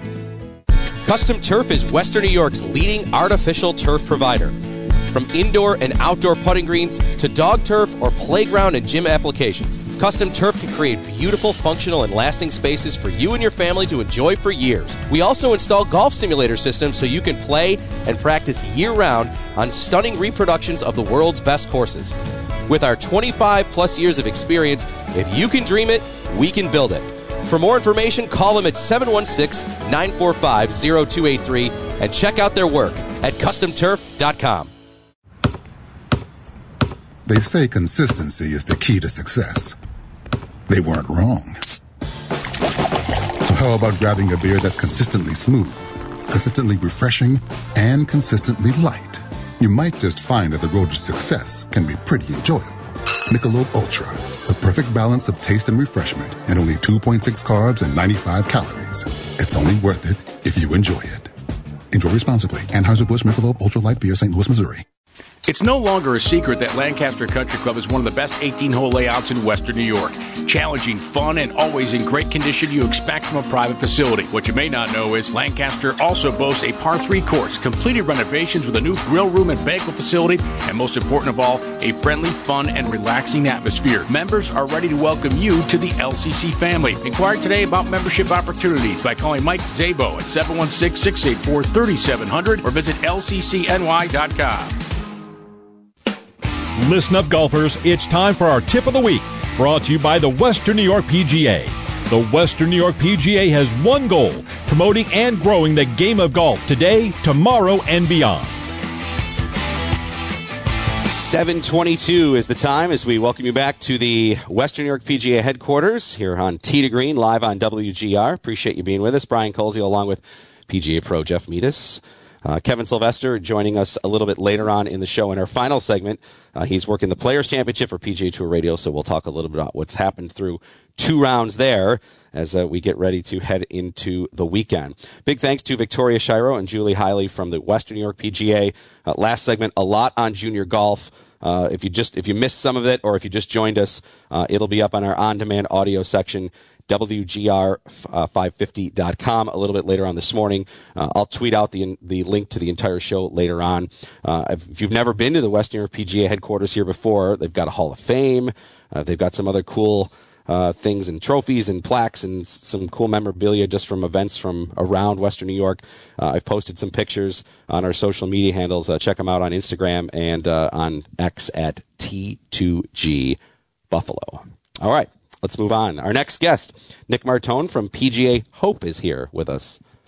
[SPEAKER 7] Custom Turf is Western New York's leading artificial turf provider. From indoor and outdoor putting greens to dog turf or playground and gym applications, Custom Turf can create beautiful, functional, and lasting spaces for you and your family to enjoy for years. We also install golf simulator systems so you can play and practice year-round on stunning reproductions of the world's best courses. With our twenty-five plus years of experience, if you can dream it, we can build it. For more information, call them at seven one six, nine four five, zero two eight three and check out their work at custom turf dot com.
[SPEAKER 15] They say consistency is the key to success. They weren't wrong. So how about grabbing a beer that's consistently smooth, consistently refreshing, and consistently light? You might just find that the road to success can be pretty enjoyable. Michelob Ultra, the perfect balance of taste and refreshment, and only two point six carbs and ninety-five calories. It's only worth it if you enjoy it. Enjoy responsibly. Anheuser-Busch Michelob Ultra Light Beer, Saint Louis, Missouri.
[SPEAKER 14] It's no longer a secret that Lancaster Country Club is one of the best eighteen-hole layouts in Western New York. Challenging, fun, and always in great condition you expect from a private facility. What you may not know is Lancaster also boasts a par three course, completed renovations with a new grill room and banquet facility, and most important of all, a friendly, fun, and relaxing atmosphere. Members are ready to welcome you to the L C C family. Inquire today about membership opportunities by calling Mike Zabo at seven one six, six eight four, three seven zero zero or visit L C C N Y dot com.
[SPEAKER 5] Listen up, golfers. It's time for our tip of the week, brought to you by the Western New York P G A. The Western New York P G A has one goal: promoting and growing the game of golf today, tomorrow, and beyond.
[SPEAKER 7] seven twenty-two is the time as we welcome you back to the Western New York P G A headquarters here on Tee to Green, live on W G R. Appreciate you being with us. Brian Colesio along with P G A Pro Jeff Meadis. Uh, Kevin Sylvester joining us a little bit later on in the show in our final segment. Uh, he's working the Players' Championship for P G A Tour Radio, so we'll talk a little bit about what's happened through two rounds there as uh, we get ready to head into the weekend. Big thanks to Victoria Shiro and Julie Hiley from the Western New York P G A. Uh, last segment, a lot on junior golf. Uh, if you just if you missed some of it or if you just joined us, uh, it'll be up on our on-demand audio section, W G R five fifty dot com, a little bit later on this morning. Uh, I'll tweet out the the link to the entire show later on. Uh, if you've never been to the Western New York P G A headquarters here before, they've got a Hall of Fame. Uh, they've got some other cool uh, things and trophies and plaques and s- some cool memorabilia just from events from around Western New York. Uh, I've posted some pictures on our social media handles. Uh, check them out on Instagram and uh, on X at T two G Buffalo. All right. Let's move on. Our next guest, Nick Martone from P G A Hope, is here with us.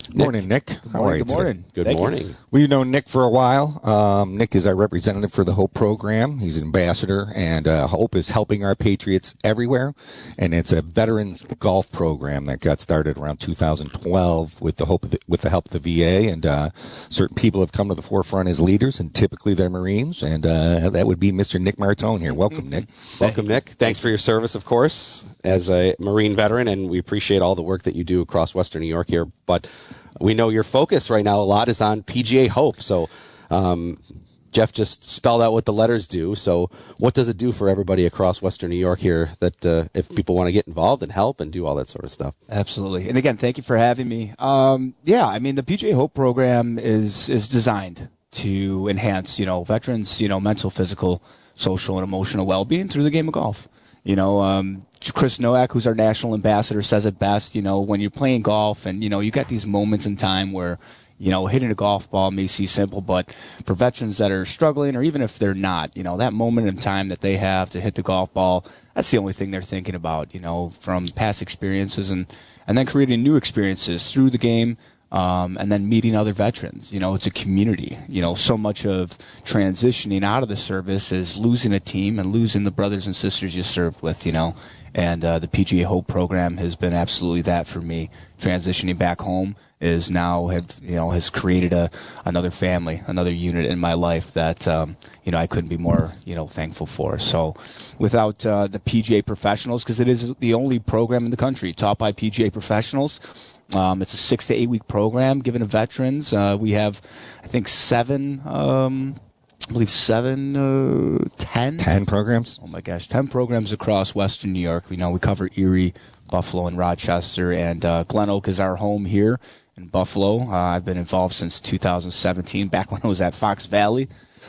[SPEAKER 8] Morning, Nick.
[SPEAKER 16] Good
[SPEAKER 8] How
[SPEAKER 16] morning.
[SPEAKER 8] are you
[SPEAKER 16] Good morning.
[SPEAKER 8] today?
[SPEAKER 7] Good
[SPEAKER 16] Thank
[SPEAKER 7] morning.
[SPEAKER 16] you.
[SPEAKER 8] We've known Nick for a while. Um, Nick is our representative for the HOPE program. He's an ambassador, and uh, HOPE is helping our Patriots everywhere. And it's a veterans golf program that got started around two thousand twelve with the hope of the, with the help of the V A. And uh, certain people have come to the forefront as leaders, and typically they're Marines. And uh, that would be Mister Nick Martone here. Welcome, Nick.
[SPEAKER 7] Welcome, Nick. Thanks for your service, of course, as a Marine veteran, and we appreciate all the work that you do across Western New York here. But we know your focus right now a lot is on P G A HOPE. So um, Jeff just spelled out what the letters do. So what does it do for everybody across Western New York here that uh, if people want to get involved and help and do all that sort of stuff?
[SPEAKER 16] Absolutely. And again, thank you for having me. Um, yeah, I mean, the P G A HOPE program is is designed to enhance, you know, veterans, you know, mental, physical, social, and emotional well-being through the game of golf. You know, um, Chris Nowak, who's our national ambassador, says it best. You know, when you're playing golf and, you know, you got these moments in time where, you know, hitting a golf ball may seem simple, but for veterans that are struggling, or even if they're not, you know, that moment in time that they have to hit the golf ball, that's the only thing they're thinking about, you know, from past experiences and, and then creating new experiences through the game. Um, and then meeting other veterans. You know, it's a community. You know, so much of transitioning out of the service is losing a team and losing the brothers and sisters you served with, you know. And uh, the P G A HOPE program has been absolutely that for me. Transitioning back home is now, have you know, has created a another family, another unit in my life that, um, you know, I couldn't be more, you know, thankful for. So without uh, the P G A professionals, because it is the only program in the country taught by P G A professionals. Um, it's a six to eight week program given to veterans. Uh, we have, I think, seven, um, I believe seven, uh, ten.
[SPEAKER 8] Ten programs?
[SPEAKER 16] Oh my gosh, ten programs across Western New York. You know, we cover Erie, Buffalo, and Rochester, and uh, Glen Oak is our home here in Buffalo. Uh, I've been involved since two thousand seventeen, back when I was at Fox Valley.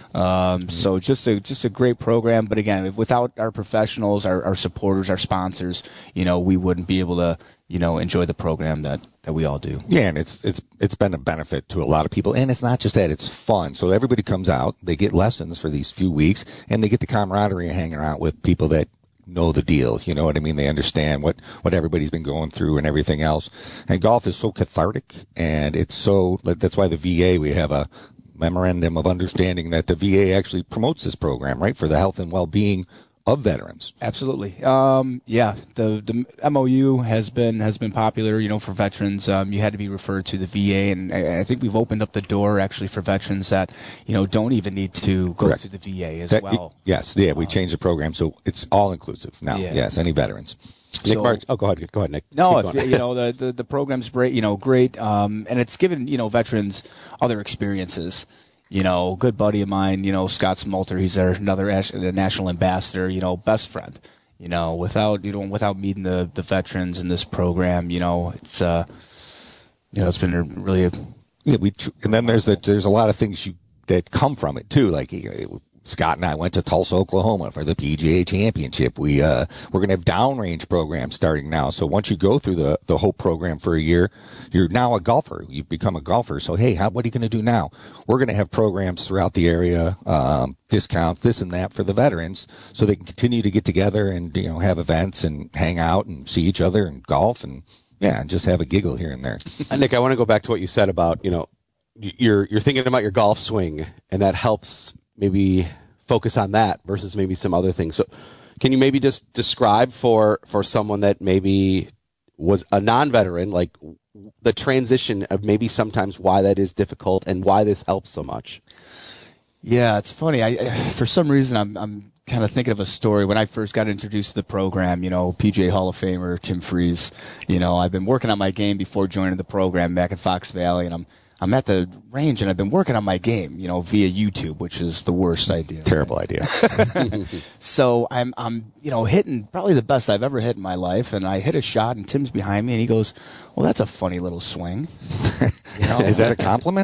[SPEAKER 16] Um, so just a just a great program, but again, without our professionals, our, our supporters, our sponsors, you know, we wouldn't be able to, you know, enjoy the program that, that we all do.
[SPEAKER 8] Yeah, and it's it's it's been a benefit to a lot of people, and it's not just that; it's fun. So everybody comes out, they get lessons for these few weeks, and they get the camaraderie of hanging out with people that know the deal. You know what I mean? They understand what what everybody's been going through and everything else. And golf is so cathartic, and it's so that's why the V A, we have a memorandum of understanding that the V A actually promotes this program, right, for the health and well-being of veterans.
[SPEAKER 16] Absolutely. Um, yeah, the the M O U has been has been popular, you know, for veterans. Um, you had to be referred to the V A, and I, I think we've opened up the door actually for veterans that, you know, don't even need to go
[SPEAKER 8] Correct.
[SPEAKER 16] through the V A as
[SPEAKER 8] That-
[SPEAKER 16] well.
[SPEAKER 8] Yes, yeah, we changed the program so it's all inclusive now.
[SPEAKER 16] Yeah.
[SPEAKER 8] Yes, any veterans.
[SPEAKER 7] Nick
[SPEAKER 16] So-
[SPEAKER 7] Mark, oh, go ahead. Go ahead, Nick.
[SPEAKER 16] No,
[SPEAKER 7] Keep
[SPEAKER 16] if,
[SPEAKER 7] going.
[SPEAKER 16] you know, the, the, the program's great, you know, great, um, and it's given, you know, veterans other experiences. You know, good buddy of mine, you know, Scott Smolter, he's our another as- the national ambassador, you know, best friend. You know, without, you know, without meeting the, the veterans in this program, you know, it's, uh, you know, it's been a really a,
[SPEAKER 8] Yeah, we tr- and then there's the, there's a lot of things you that come from it too. Like uh, Scott and I went to Tulsa, Oklahoma for the P G A Championship. We uh, we're gonna have downrange programs starting now. So once you go through the the HOPE program for a year, you're now a golfer. You've become a golfer. So hey, how, what are you gonna do now? We're gonna have programs throughout the area, um, discounts, this and that for the veterans, so they can continue to get together and you know have events and hang out and see each other and golf and yeah, and just have a giggle here and there.
[SPEAKER 7] Uh, Nick, I want to go back to what you said about, you know, y- you're you're thinking about your golf swing, and that helps maybe focus on that versus maybe some other things. So can you maybe just describe for, for someone that maybe was a non-veteran, like the transition of maybe sometimes why that is difficult and why this helps so much?
[SPEAKER 16] Yeah, it's funny. I, I for some reason I'm I'm kind of thinking of a story when I first got introduced to the program. You know, P G A Hall of Famer Tim Freeze. You know, I've been working on my game before joining the program back at Fox Valley, and I'm I'm at the range and I've been working on my game. You know, via YouTube, which is the worst idea.
[SPEAKER 8] Terrible idea.
[SPEAKER 16] So I'm I'm you know hitting probably the best I've ever hit in my life, and I hit a shot, and Tim's behind me, and he goes, "Well, that's a funny little swing." You know?
[SPEAKER 8] Is that a compliment?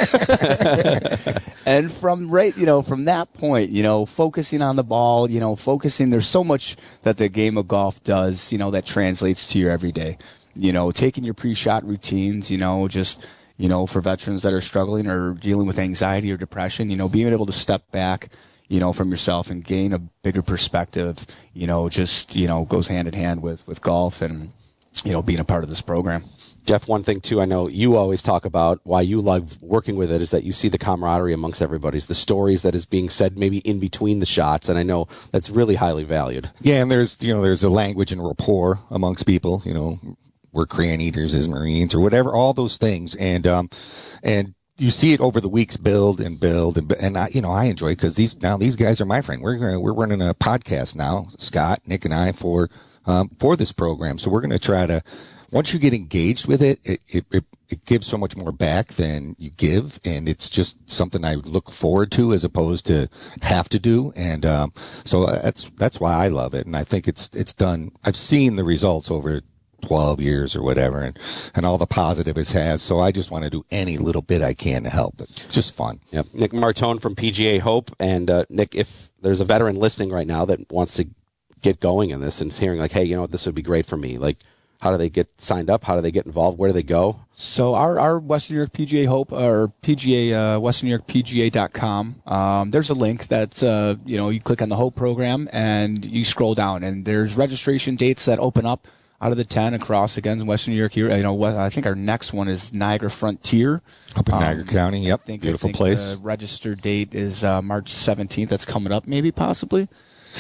[SPEAKER 16] And from right, you know, from that point, you know, focusing on the ball, you know, focusing. There's so much that the game of golf does, you know, that translates to your everyday. You know, taking your pre-shot routines, you know, just. You know, for veterans that are struggling or dealing with anxiety or depression, you know, being able to step back, you know, from yourself and gain a bigger perspective, you know, just, you know, goes hand in hand with, with golf and, you know, being a part of this program.
[SPEAKER 7] Jeff, one thing, too, I know you always talk about why you love working with it is that you see the camaraderie amongst everybody, the stories that is being said maybe in between the shots, and I know that's really highly valued.
[SPEAKER 8] Yeah, and there's, you know, there's a language and rapport amongst people, you know, we're crayon eaters as Marines or whatever, all those things, and um, and you see it over the weeks build and build, and and I, you know, I enjoy it because these now these guys are my friend. We're gonna, we're running a podcast now, Scott, Nick, and I for um, for this program, so we're going to try to. Once you get engaged with it, it, it, it, it gives so much more back than you give, and it's just something I look forward to as opposed to have to do, and um, so that's that's why I love it, and I think it's it's done. I've seen the results over twelve years or whatever, and, and all the positive it has, so I just want to do any little bit I can to help. It's just fun.
[SPEAKER 7] Yep. Nick Martone from P G A Hope, and uh, Nick, if there's a veteran listening right now that wants to get going in this and hearing like, hey, you know what, this would be great for me, like, how do they get signed up? How do they get involved? Where do they go?
[SPEAKER 16] So our, our Western New York P G A Hope, or P G A, uh, Western New York P G A dot com. Um, there's a link that, uh, you know, you click on the Hope program and you scroll down, and there's registration dates that open up out of the ten across, again, in Western New York here. You know, I think our next one is Niagara Frontier.
[SPEAKER 8] Up in
[SPEAKER 16] um,
[SPEAKER 8] Niagara County, yep.
[SPEAKER 16] I think,
[SPEAKER 8] Beautiful
[SPEAKER 16] I think
[SPEAKER 8] place.
[SPEAKER 16] The registered date is uh, March seventeenth. That's coming up, maybe, possibly.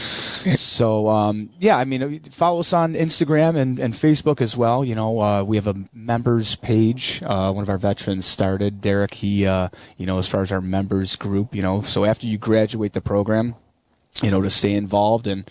[SPEAKER 16] So, um, yeah, I mean, follow us on Instagram and, and Facebook as well. You know, uh, we have a members page. Uh, one of our veterans started, Derek, he, uh, you know, as far as our members group, you know, so after you graduate the program, you know, to stay involved. And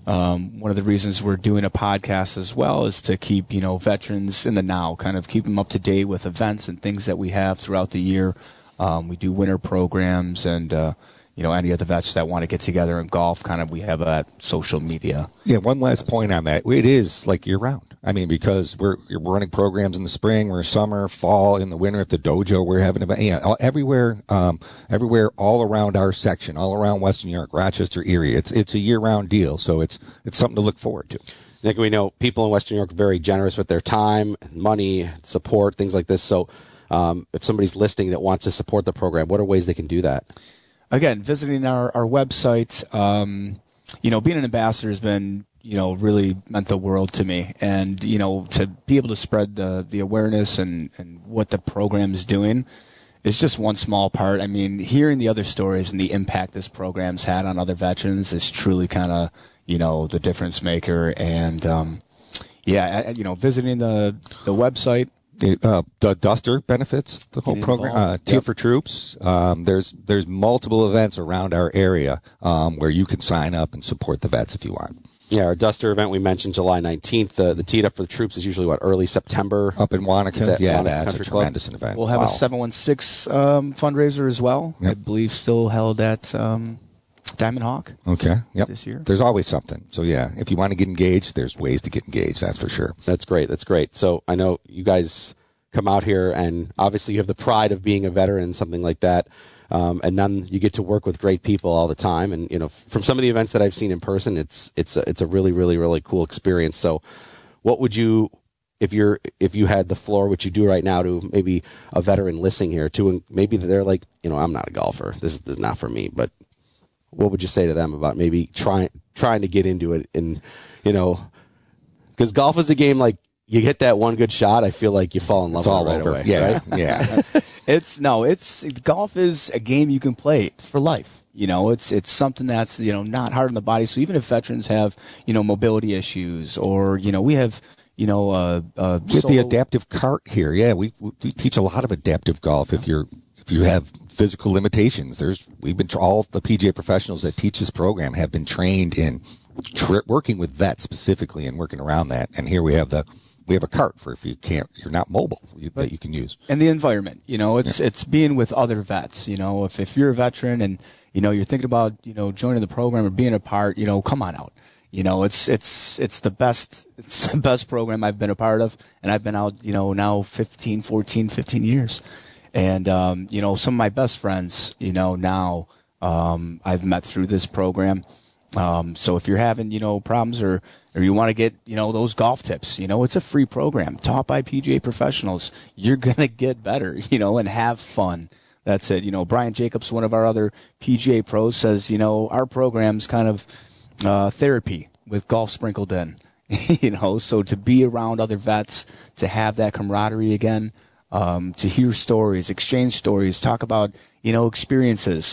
[SPEAKER 16] um, one of the reasons we're doing a podcast as well is to keep, you know, veterans in the now, kind of keep them up to date with events and things that we have throughout the year. Um, we do winter programs and, uh, you know, any of the vets that want to get together and golf, kind of, we have uh, social media.
[SPEAKER 8] Yeah, one last point on that. It is like year round. I mean, because we're, we're running programs in the spring, we're summer, fall, in the winter at the dojo. We're having events, yeah, all, everywhere, um, everywhere, all around our section, all around Western New York, Rochester, Erie. It's it's a year round deal, so it's it's something to look forward to.
[SPEAKER 7] Nick, we know people in Western New York are very generous with their time, money, support, things like this. So, um, if somebody's listening that wants to support the program, what are ways they can do that?
[SPEAKER 16] Again, visiting our, our website, um, you know, being an ambassador has been, you know, really meant the world to me. And, you know, to be able to spread the, the awareness and, and what the program is doing is just one small part. I mean, hearing the other stories and the impact this program's had on other veterans is truly kind of, you know, the difference maker. And, um, yeah, I, you know, visiting the, the website.
[SPEAKER 8] Uh, the Duster benefits the whole program. Uh, Tier yep. for Troops. Um, there's there's multiple events around our area um, where you can sign up and support the vets if you want.
[SPEAKER 7] Yeah, our Duster event we mentioned July nineteenth. The the Teed Up for the Troops is usually what, early September
[SPEAKER 8] up in Wanaka.
[SPEAKER 7] That
[SPEAKER 8] yeah,
[SPEAKER 7] Wanaka
[SPEAKER 8] that's
[SPEAKER 7] Country
[SPEAKER 8] a tremendous
[SPEAKER 7] Club?
[SPEAKER 8] event.
[SPEAKER 16] We'll have
[SPEAKER 8] wow.
[SPEAKER 16] a seven one six um, fundraiser as well.
[SPEAKER 8] Yep.
[SPEAKER 16] I believe still held at um, Diamond Hawk.
[SPEAKER 8] Okay. Yep.
[SPEAKER 16] This year.
[SPEAKER 8] There's always something. So yeah, if you want to get engaged, there's ways to get engaged. That's for sure.
[SPEAKER 7] That's great. That's great. So I know you guys come out here, and obviously you have the pride of being a veteran, something like that. Um, and then you get to work with great people all the time. And, you know, from some of the events that I've seen in person, it's, it's, a, it's a really, really, really cool experience. So what would you, if you're, if you had the floor, what you do right now to maybe a veteran listening here to, and maybe they're like, you know, I'm not a golfer. This is, this is not for me, but what would you say to them about maybe trying, trying to get into it? And, you know, because golf is a game like, you hit that one good shot, I feel like you fall in love
[SPEAKER 8] it's
[SPEAKER 7] with
[SPEAKER 8] all
[SPEAKER 7] it right
[SPEAKER 8] over.
[SPEAKER 7] away.
[SPEAKER 8] Yeah,
[SPEAKER 7] right?
[SPEAKER 8] yeah.
[SPEAKER 16] It's no, it's golf is a game you can play for life. You know, it's it's something that's, you know, not hard on the body. So even if veterans have, you know, mobility issues, or, you know, we have, you know, uh, uh,
[SPEAKER 8] with the adaptive cart here, yeah, we we teach a lot of adaptive golf. If you're if you have physical limitations, there's we've been all the P G A professionals that teach this program have been trained in tra- working with vets specifically and working around that. And here we have the. We have a cart for if you can't, you're not mobile, you, that you can use.
[SPEAKER 16] And the environment, you know, it's yeah. it's being with other vets. You know, if if you're a veteran and, you know, you're thinking about, you know, joining the program or being a part, you know, come on out. You know, it's it's it's the best it's the best program I've been a part of, and I've been out, you know, now fifteen, fourteen, fifteen years, and um, you know, some of my best friends, you know, now um, I've met through this program. Um, so if you're having, you know, problems or, or you want to get, you know, those golf tips, you know, it's a free program taught by P G A professionals. You're going to get better, you know, and have fun. That's it. You know, Brian Jacobs, one of our other P G A pros, says, you know, our program's kind of uh, therapy with golf sprinkled in. you know, so to be around other vets, to have that camaraderie again, um, to hear stories, exchange stories, talk about, you know, experiences,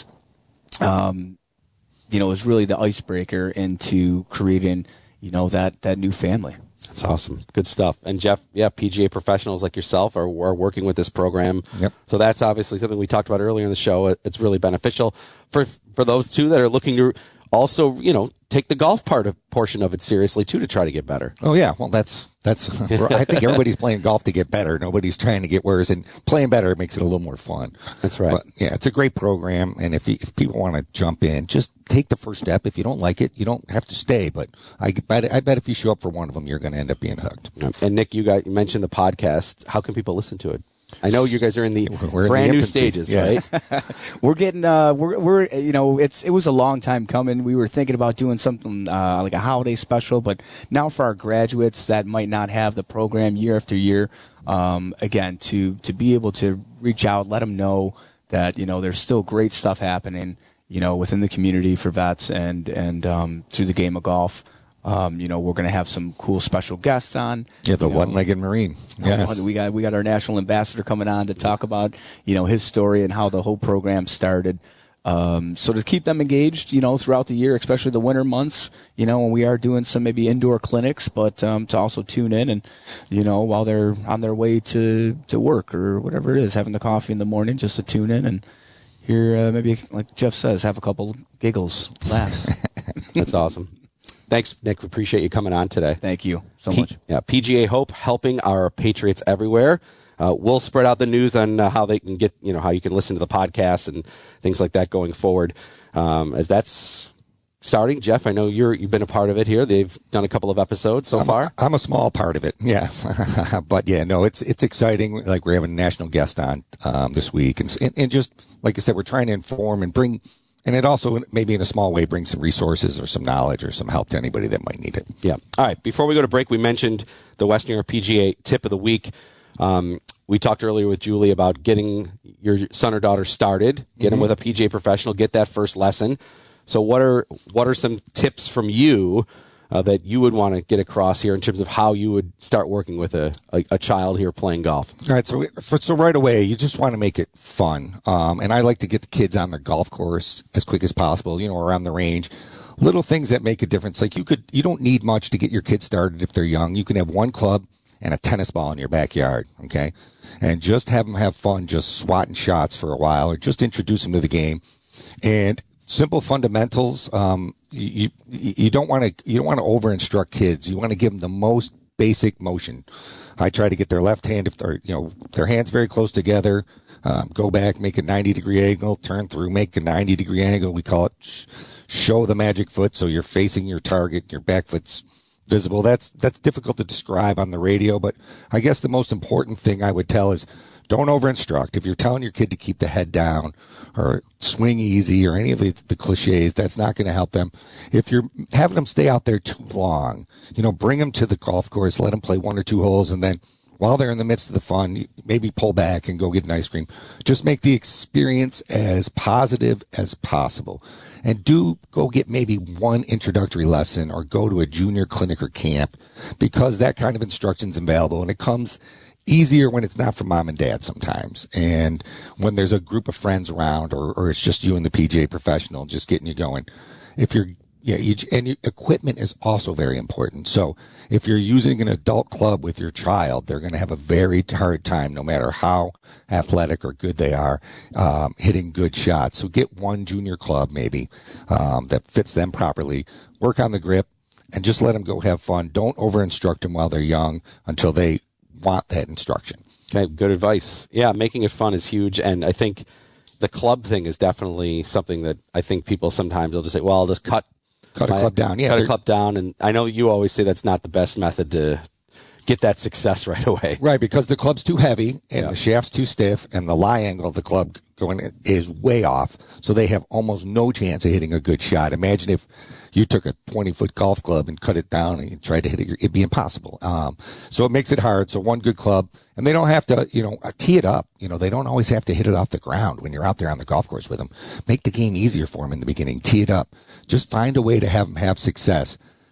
[SPEAKER 16] um, you know, is really the icebreaker into creating, you know, that, that new family.
[SPEAKER 7] That's awesome. Good stuff. And Jeff, yeah, P G A professionals like yourself are, are working with this program.
[SPEAKER 8] Yep.
[SPEAKER 7] So that's obviously something we talked about earlier in the show. It, it's really beneficial for for those two that are looking to also, you know, take the golf part of portion of it seriously too to try to get better.
[SPEAKER 8] Oh yeah, well that's that's. I think everybody's playing golf to get better. Nobody's trying to get worse, and playing better makes it a little more fun.
[SPEAKER 7] That's right.
[SPEAKER 8] But, yeah, it's a great program, and if you, if people want to jump in, just take the first step. If you don't like it, you don't have to stay. But I bet I bet if you show up for one of them, you're going to end up being hooked.
[SPEAKER 7] And Nick, you got you mentioned the podcast. How can people listen to it? I know you guys are in the
[SPEAKER 8] we're
[SPEAKER 7] brand
[SPEAKER 8] in the
[SPEAKER 7] new
[SPEAKER 8] infancy.
[SPEAKER 7] stages,
[SPEAKER 8] Yeah.
[SPEAKER 7] right?
[SPEAKER 16] We're getting, uh, we're, we're, you know, it's, it was a long time coming. We were thinking about doing something, uh, like a holiday special, but now for our graduates that might not have the program year after year, um, again, to, to be able to reach out, let them know that, you know, there's still great stuff happening, you know, within the community for vets and, and, um, through the game of golf. Um, you know, we're going to have some cool special guests on.
[SPEAKER 8] Yeah, the
[SPEAKER 16] you know,
[SPEAKER 8] one-legged Marine. Yes.
[SPEAKER 16] We got we got our national ambassador coming on to talk about, you know, his story and how the whole program started. Um, so to keep them engaged, you know, throughout the year, especially the winter months, you know, when we are doing some maybe indoor clinics, but um, to also tune in and, you know, while they're on their way to, to work or whatever it is, having the coffee in the morning, just to tune in and hear uh, maybe, like Jeff says, have a couple giggles, laughs.
[SPEAKER 7] That's awesome. Thanks, Nick. We appreciate you coming on today.
[SPEAKER 16] Thank you so
[SPEAKER 7] P-
[SPEAKER 16] much.
[SPEAKER 7] Yeah, P G A Hope helping our Patriots everywhere. Uh, we'll spread out the news on uh, how they can get, you know, how you can listen to the podcast and things like that going forward. Um, as that's starting, Jeff, I know you're you've been a part of it here. They've done a couple of episodes so
[SPEAKER 8] I'm
[SPEAKER 7] far.
[SPEAKER 8] A, I'm a small part of it, yes, but yeah, no, it's it's exciting. Like we're having a national guest on um, this week, and, and and just like I said, we're trying to inform and bring. And it also, maybe in a small way, brings some resources or some knowledge or some help to anybody that might need it.
[SPEAKER 7] Yeah. All right. Before we go to break, we mentioned the Western New York P G A tip of the week. Um, we talked earlier with Julie about getting your son or daughter started, get mm-hmm. them with a P G A professional, get that first lesson. So what are what are some tips from you uh, that you would want to get across here in terms of how you would start working with a, a, a child here playing golf?
[SPEAKER 8] All right, so for, so right away, you just want to make it fun. Um, and I like to get the kids on the golf course as quick as possible, you know, around the range. Little things that make a difference. Like you could, you don't need much to get your kids started if they're young. You can have one club and a tennis ball in your backyard, okay? And just have them have fun just swatting shots for a while or just introduce them to the game. And simple fundamentals, um, you, you you don't want to you don't want to over instruct kids. You want to give them the most basic motion. I try to get their left hand if they're you know their hands very close together. Um, go back, make a ninety degree angle, turn through, make a ninety degree angle. We call it sh- show the magic foot. So you're facing your target, your back foot's visible. That's that's difficult to describe on the radio, but I guess the most important thing I would tell is don't over instruct. If you're telling your kid to keep the head down or swing easy or any of the, the cliches, that's not going to help them. If you're having them stay out there too long, you know, bring them to the golf course, let them play one or two holes, and then while they're in the midst of the fun, maybe pull back and go get an ice cream. Just make the experience as positive as possible. And do go get maybe one introductory lesson or go to a junior clinic or camp because that kind of instruction is available, and it comes easier when it's not from mom and dad sometimes. And when there's a group of friends around or, or it's just you and the P G A professional just getting you going. If you're, yeah, you, and your equipment is also very important. So if you're using an adult club with your child, they're going to have a very hard time, no matter how athletic or good they are, um, hitting good shots. So get one junior club maybe um, that fits them properly. Work on the grip and just let them go have fun. Don't over instruct them while they're young until they want that instruction.
[SPEAKER 7] Okay, good advice. Yeah, making it fun is huge, and I think the club thing is definitely something that I think people sometimes will just say, well, I'll just cut
[SPEAKER 8] cut my, a club down. Yeah,
[SPEAKER 7] cut a club down, and I know you always say that's not the best method to get that success right away.
[SPEAKER 8] Right, because the club's too heavy and
[SPEAKER 7] yeah.
[SPEAKER 8] the shaft's too stiff and the lie angle of the club going in is way off, so they have almost no chance of hitting a good shot. Imagine if you took a twenty-foot golf club and cut it down and you tried to hit it, it'd be impossible. Um, so it makes it hard. So one good club, and they don't have to, you know, tee it up. You know, they don't always have to hit it off the ground when you're out there on the golf course with them. Make the game easier for them in the beginning. Tee it up. Just find a way to have them have success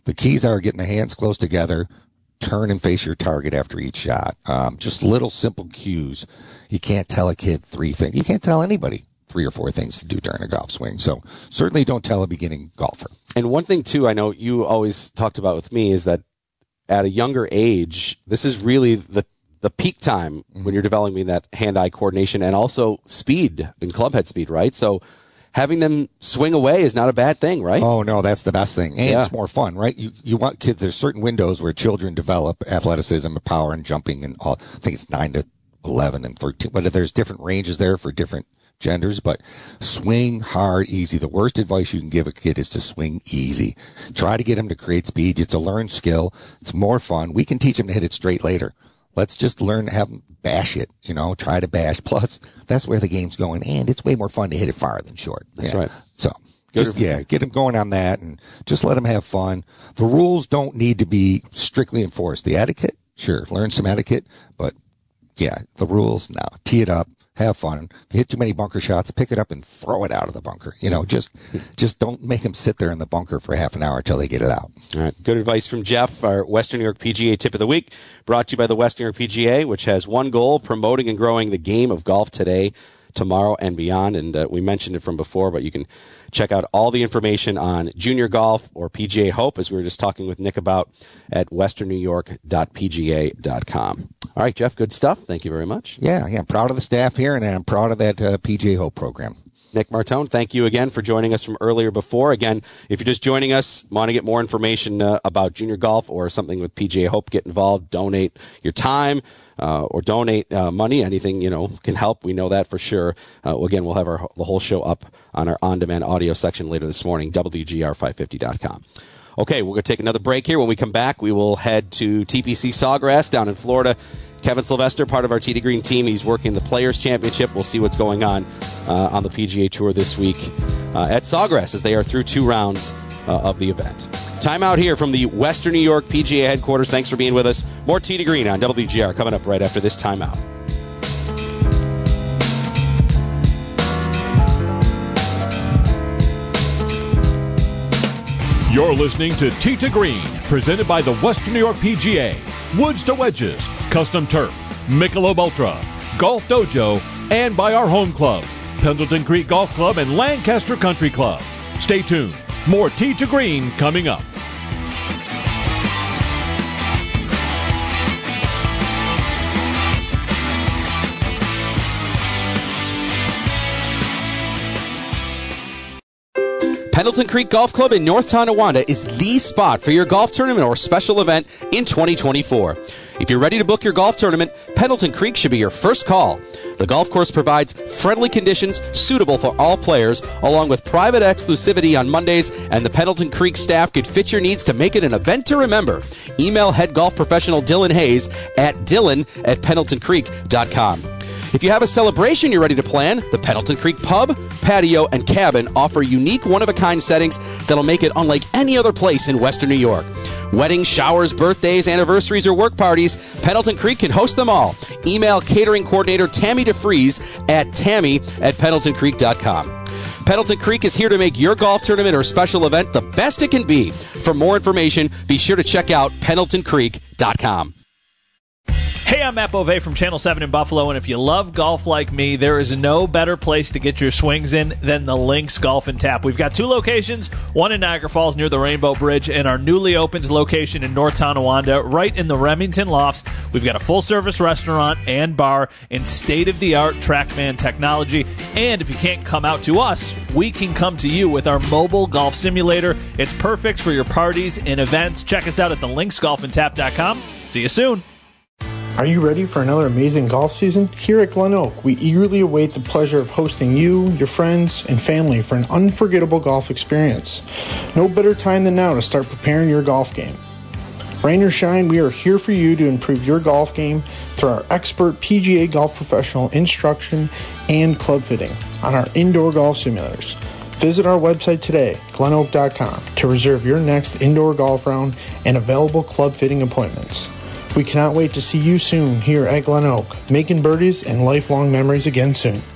[SPEAKER 8] The keys are getting the hands close together, turn and face your target after each shot. Um, just little simple cues. You can't tell a kid three things. You can't tell anybody three or four things to do during a golf swing. So certainly don't tell a beginning golfer.
[SPEAKER 7] And one thing, too, I know you always talked about with me is that at a younger age, this is really the the peak time mm-hmm. when you're developing that hand-eye coordination and also speed and club head speed, right? So having them swing away is not a bad thing, right?
[SPEAKER 8] Oh, no, that's the best thing. And
[SPEAKER 7] yeah.
[SPEAKER 8] it's more fun, right? You you want kids, there's certain windows where children develop athleticism and power and jumping and all. I think it's nine to eleven and thirteen, but there's different ranges there for different genders, but swing hard, easy. The worst advice you can give a kid is to swing easy. Try to get him to create speed. It's a learned skill. It's more fun. We can teach him to hit it straight later. Let's just learn to have them bash it, you know, try to bash. Plus, that's where the game's going, and it's way more fun to hit it far than short.
[SPEAKER 7] That's
[SPEAKER 8] yeah.
[SPEAKER 7] right.
[SPEAKER 8] So, just, yeah, get them going on that, and just let them have fun. The rules don't need to be strictly enforced. The etiquette, sure, learn some etiquette, but, yeah, the rules, no. Tee it up. Have fun. If you hit too many bunker shots, pick it up and throw it out of the bunker. You know, just just don't make them sit there in the bunker for half an hour until they get it out.
[SPEAKER 7] All right. Good advice from Jeff. Our Western New York P G A tip of the week brought to you by the Western New York P G A, which has one goal, promoting and growing the game of golf today, tomorrow, and beyond. And uh, we mentioned it from before, but you can check out all the information on junior golf or P G A Hope, as we were just talking with Nick about, at western new york dot p g a dot com. All right, Jeff, good stuff. Thank you very much.
[SPEAKER 8] Yeah, yeah, I'm proud of the staff here, and I'm proud of that uh, P G A Hope program.
[SPEAKER 7] Nick Martone, thank you again for joining us from earlier before. Again, if you're just joining us, want to get more information uh, about junior golf or something with P G A Hope, get involved, donate your time uh, or donate uh, money. Anything, you know, can help. We know that for sure. Uh, again, we'll have our the whole show up on our on-demand audio section later this morning, W G R five fifty dot com. Okay, we're going to take another break here. When we come back, we will head to T P C Sawgrass down in Florida. Kevin Sylvester, part of our Tee to Green team, he's working the Players' Championship. We'll see what's going on uh, on the P G A Tour this week uh, at Sawgrass as they are through two rounds uh, of the event. Time out here from the Western New York P G A headquarters. Thanks for being with us. More Tee to Green on W G R coming up right after this timeout.
[SPEAKER 5] You're listening to Tee to Green, presented by the Western New York P G A, Woods to Wedges, Custom Turf, Michelob Ultra, Golf Dojo, and by our home clubs, Pendleton Creek Golf Club and Lancaster Country Club. Stay tuned. More Tee to Green coming up.
[SPEAKER 7] Pendleton Creek Golf Club in North Tonawanda is the spot for your golf tournament or special event in twenty twenty-four. If you're ready to book your golf tournament, Pendleton Creek should be your first call. The golf course provides friendly conditions suitable for all players, along with private exclusivity on Mondays, and the Pendleton Creek staff could fit your needs to make it an event to remember. Email head golf professional Dylan Hayes at dylan at pendleton creek dot com. If you have a celebration you're ready to plan, the Pendleton Creek Pub, Patio, and Cabin offer unique one-of-a-kind settings that'll make it unlike any other place in Western New York. Weddings, showers, birthdays, anniversaries, or work parties, Pendleton Creek can host them all. Email catering coordinator Tammy DeFries at tammy at pendleton creek dot com. Pendleton Creek is here to make your golf tournament or special event the best it can be. For more information, be sure to check out pendleton creek dot com.
[SPEAKER 17] Hey, I'm Matt Bove from Channel seven in Buffalo, and if you love golf like me, there is no better place to get your swings in than the Links Golf and Tap. We've got two locations, one in Niagara Falls near the Rainbow Bridge, and our newly opened location in North Tonawanda, right in the Remington Lofts. We've got a full-service restaurant and bar and state-of-the-art TrackMan technology. And if you can't come out to us, we can come to you with our mobile golf simulator. It's perfect for your parties and events. Check us out at the links golf and tap dot com. See you soon.
[SPEAKER 18] Are you ready for another amazing golf season? Here at Glen Oak, we eagerly await the pleasure of hosting you, your friends, and family for an unforgettable golf experience. No better time than now to start preparing your golf game. Rain or shine, we are here for you to improve your golf game through our expert P G A golf professional instruction and club fitting on our indoor golf simulators. Visit our website today, glen oak dot com, to reserve your next indoor golf round and available club fitting appointments. We cannot wait to see you soon here at Glen Oak, making birdies and lifelong memories again soon.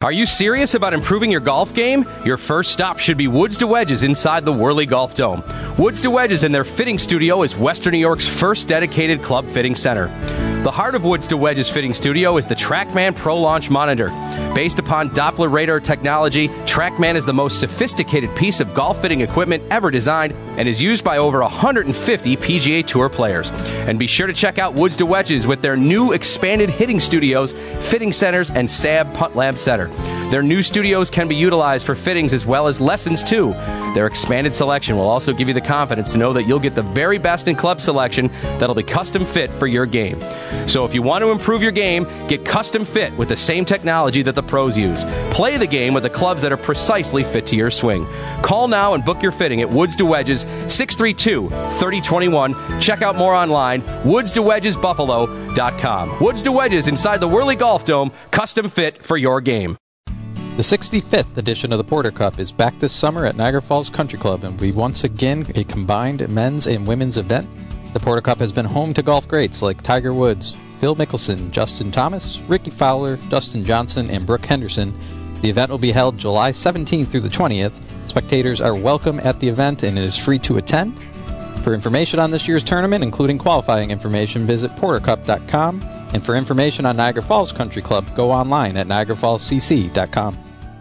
[SPEAKER 19] Are you serious about improving your golf game? Your first stop should be Woods to Wedges inside the Worley Golf Dome. Woods to Wedges and their fitting studio is Western New York's first dedicated club fitting center. The heart of Woods to Wedges Fitting Studio is the TrackMan Pro Launch Monitor. Based upon Doppler radar technology, TrackMan is the most sophisticated piece of golf fitting equipment ever designed and is used by over one hundred fifty P G A Tour players. And be sure to check out Woods to Wedges with their new expanded hitting studios, fitting centers, and S A B Putt Lab Center. Their new studios can be utilized for fittings as well as lessons too. Their expanded selection will also give you the confidence to know that you'll get the very best in club selection that'll be custom fit for your game. So if you want to improve your game, get custom fit with the same technology that the pros use. Play the game with the clubs that are precisely fit to your swing. Call now and book your fitting at Woods to Wedges, six three two, three oh two one. Check out more online, woods to wedges buffalo dot com. Woods to Wedges inside the Worley Golf Dome, custom fit for your game.
[SPEAKER 20] The sixty-fifth edition of the Porter Cup is back this summer at Niagara Falls Country Club and will be once again a combined men's and women's event. The Porter Cup has been home to golf greats like Tiger Woods, Phil Mickelson, Justin Thomas, Ricky Fowler, Dustin Johnson, and Brooke Henderson. The event will be held July seventeenth through the twentieth. Spectators are welcome at the event and it is free to attend. For information on this year's tournament, including qualifying information, visit porter cup dot com. And for information on Niagara Falls Country Club, go online at niagara falls c c dot com.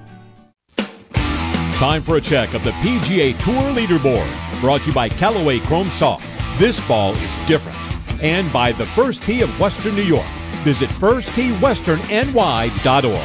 [SPEAKER 5] Time for a check of the P G A Tour leaderboard, brought to you by Callaway Chrome Soft. This ball is different. And by the First Tee of Western New York. Visit first tee western n y dot org.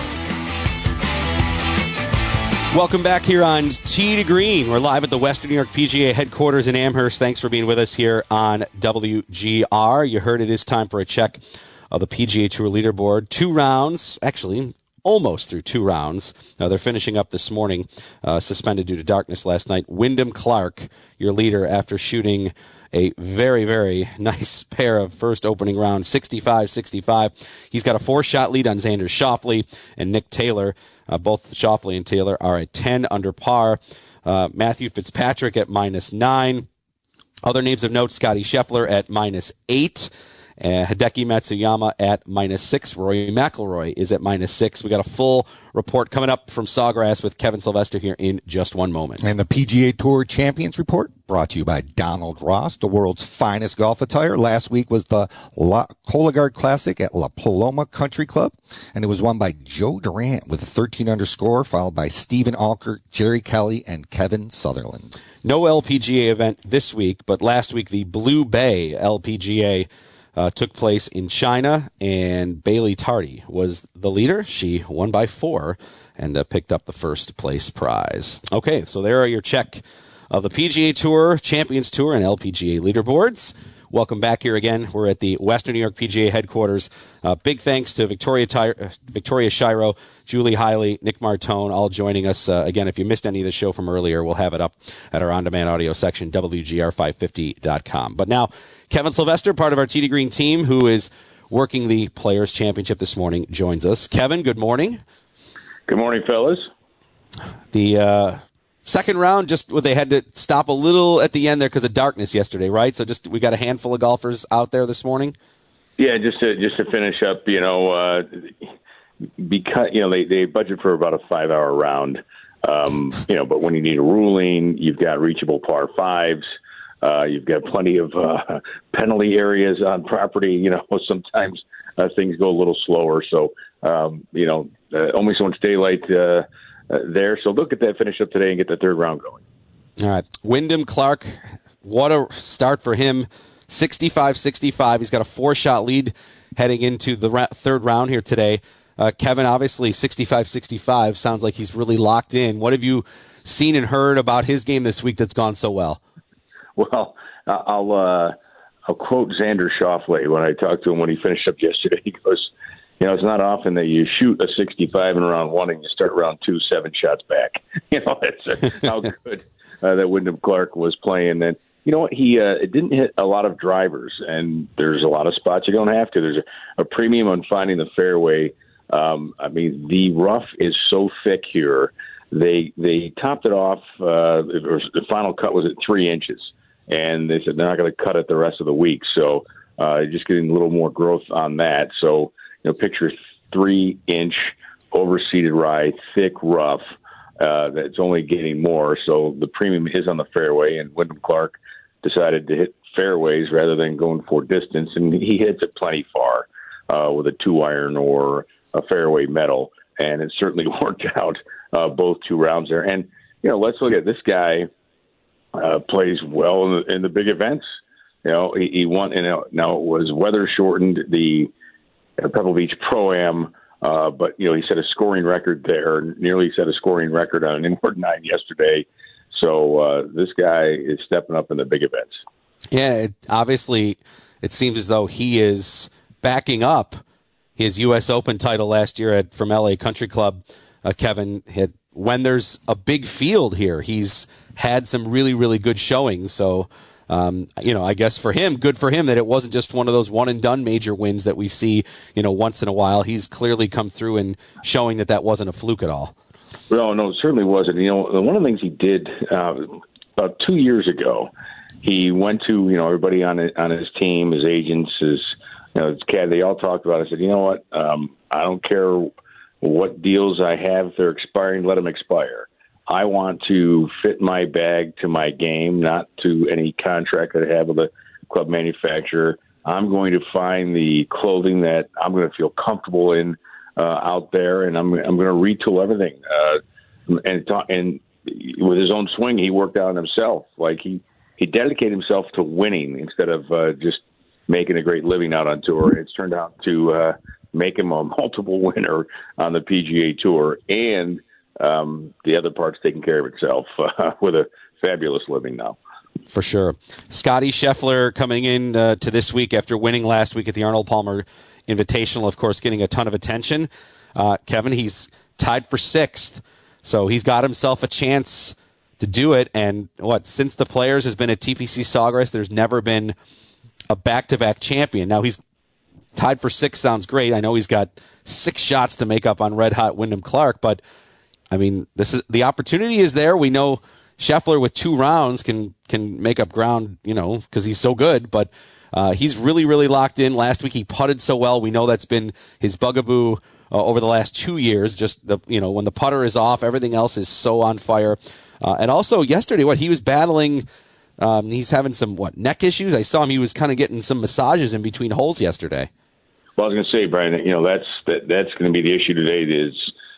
[SPEAKER 7] Welcome back here on Tee to Green. We're live at the Western New York P G A headquarters in Amherst. Thanks for being with us here on W G R. You heard it is time for a check of the P G A Tour leaderboard. Two rounds, actually almost through two rounds. Uh, they're finishing up this morning, uh, suspended due to darkness last night. Wyndham Clark, your leader, after shooting a very, very nice pair of first opening round, sixty-five sixty-five. He's got a four-shot lead on Xander Schauffele and Nick Taylor. Uh, both Schauffele and Taylor are at ten under par. Uh, Matthew Fitzpatrick at minus nine. Other names of note, Scotty Scheffler at minus eight. Uh, Hideki Matsuyama at minus six. Rory McIlroy is at minus six. We got a full report coming up from Sawgrass with Kevin Sylvester here in just one moment.
[SPEAKER 8] And the P G A Tour Champions Report brought to you by Donald Ross, the world's finest golf attire. Last week was the La Cologuard Classic at La Paloma Country Club, and it was won by Joe Durant with a thirteen under score, followed by Stephen Alker, Jerry Kelly, and Kevin Sutherland.
[SPEAKER 7] No L P G A event this week, but last week the Blue Bay L P G A Uh, took place in China, and Bailey Tardy was the leader. She won by four and uh, picked up the first place prize. Okay, so there are your check of the P G A Tour, Champions Tour, and L P G A leaderboards. Welcome back here again. We're at the Western New York P G A headquarters. Uh, big thanks to Victoria Ty- uh, Victoria Shiro, Julie Hiley, Nick Martone, all joining us. Uh, again, if you missed any of the show from earlier, we'll have it up at our on-demand audio section, W G R five fifty dot com. But now, Kevin Sylvester, part of our Tee to Green team, who is working the Players' Championship this morning, joins us. Kevin, good morning.
[SPEAKER 21] Good morning, fellas.
[SPEAKER 7] The uh, second round, just well, they had to stop a little at the end there because of darkness yesterday, right? So just we got a handful of golfers out there this morning.
[SPEAKER 21] Yeah, just to just to finish up, you know, uh, because you know they they budget for about a five hour round, um, you know, but when you need a ruling, you've got reachable par fives. Uh, you've got plenty of uh, penalty areas on property. You know, sometimes uh, things go a little slower. So, um, you know, uh, only so much daylight uh, uh, there. So look at that finish up today and get the third round going.
[SPEAKER 7] All right. Wyndham Clark, what a start for him. sixty-five sixty-five. He's got a four-shot lead heading into the ra- third round here today. Uh, Kevin, obviously, sixty-five sixty-five sounds like he's really locked in. What have you seen and heard about his game this week that's gone so well?
[SPEAKER 21] Well, I'll uh, I'll quote Xander Schauffele when I talked to him when he finished up yesterday. He goes, you know, it's not often that you shoot a sixty-five in round one and you start round two seven shots back. You know, that's uh, how good uh, that Wyndham Clark was playing. And you know what? He uh, didn't hit a lot of drivers, and there's a lot of spots you don't have to. There's a, a premium on finding the fairway. Um, I mean, the rough is so thick here. They they topped it off. Uh, the final cut was at three inches. And they said they're not going to cut it the rest of the week. So uh, just getting a little more growth on that. So, you know, picture three-inch overseeded rye, thick, rough. Uh, that's only getting more, so the premium is on the fairway, and Wyndham Clark decided to hit fairways rather than going for distance, and he hits it plenty far uh, with a two-iron or a fairway metal, and it certainly worked out uh, both two rounds there. And, you know, let's look at this guy uh, plays well in the, in the big events. You know, he, he won, you know, now it was weather-shortened, the Pebble Beach Pro-Am, Uh, but, you know, he set a scoring record there, nearly set a scoring record on an inward nine yesterday. So uh, this guy is stepping up in the big events.
[SPEAKER 7] Yeah, it, obviously it seems as though he is backing up his U S Open title last year at from L A Country Club. Uh, Kevin, had, when there's a big field here, he's had some really, really good showings. So, Um, you know, I guess for him, good for him that it wasn't just one of those one and done major wins that we see, you know, once in a while. He's clearly come through and showing that that wasn't a fluke at all.
[SPEAKER 21] No, no, it certainly wasn't. You know, one of the things he did uh, about two years ago, he went to, you know, everybody on it, on his team, his agents, his, you know, his cat, they all talked about it. I said, you know what, um, I don't care what deals I have, if they're expiring, let them expire. I want to fit my bag to my game, not to any contract that I have with a club manufacturer. I'm going to find the clothing that I'm going to feel comfortable in uh, out there, and I'm I'm going to retool everything. Uh, and and with his own swing, he worked out himself. Like he, he dedicated himself to winning instead of uh, just making a great living out on tour. It's turned out to uh, make him a multiple winner on the P G A Tour, and Um, the other part's taking care of itself uh, with a fabulous living now.
[SPEAKER 7] For sure. Scotty Scheffler coming in uh, to this week after winning last week at the Arnold Palmer Invitational, of course, getting a ton of attention. Uh, Kevin, he's tied for sixth, so he's got himself a chance to do it. And what, since the Players has been at T P C Sawgrass, there's never been a back-to-back champion. Now he's tied for sixth, sounds great. I know he's got six shots to make up on red-hot Wyndham Clark, but I mean, this is the opportunity is there. We know Scheffler with two rounds can can make up ground, you know, because he's so good. But uh, he's really, really locked in. Last week he putted so well. We know that's been his bugaboo uh, over the last two years. Just the you know when the putter is off, everything else is so on fire. Uh, and also yesterday, what he was battling, um, he's having some what neck issues. I saw him. He was kind of getting some massages in between holes yesterday.
[SPEAKER 21] Well, I was going to say, Brian, you know that's that, that's going to be the issue today. Is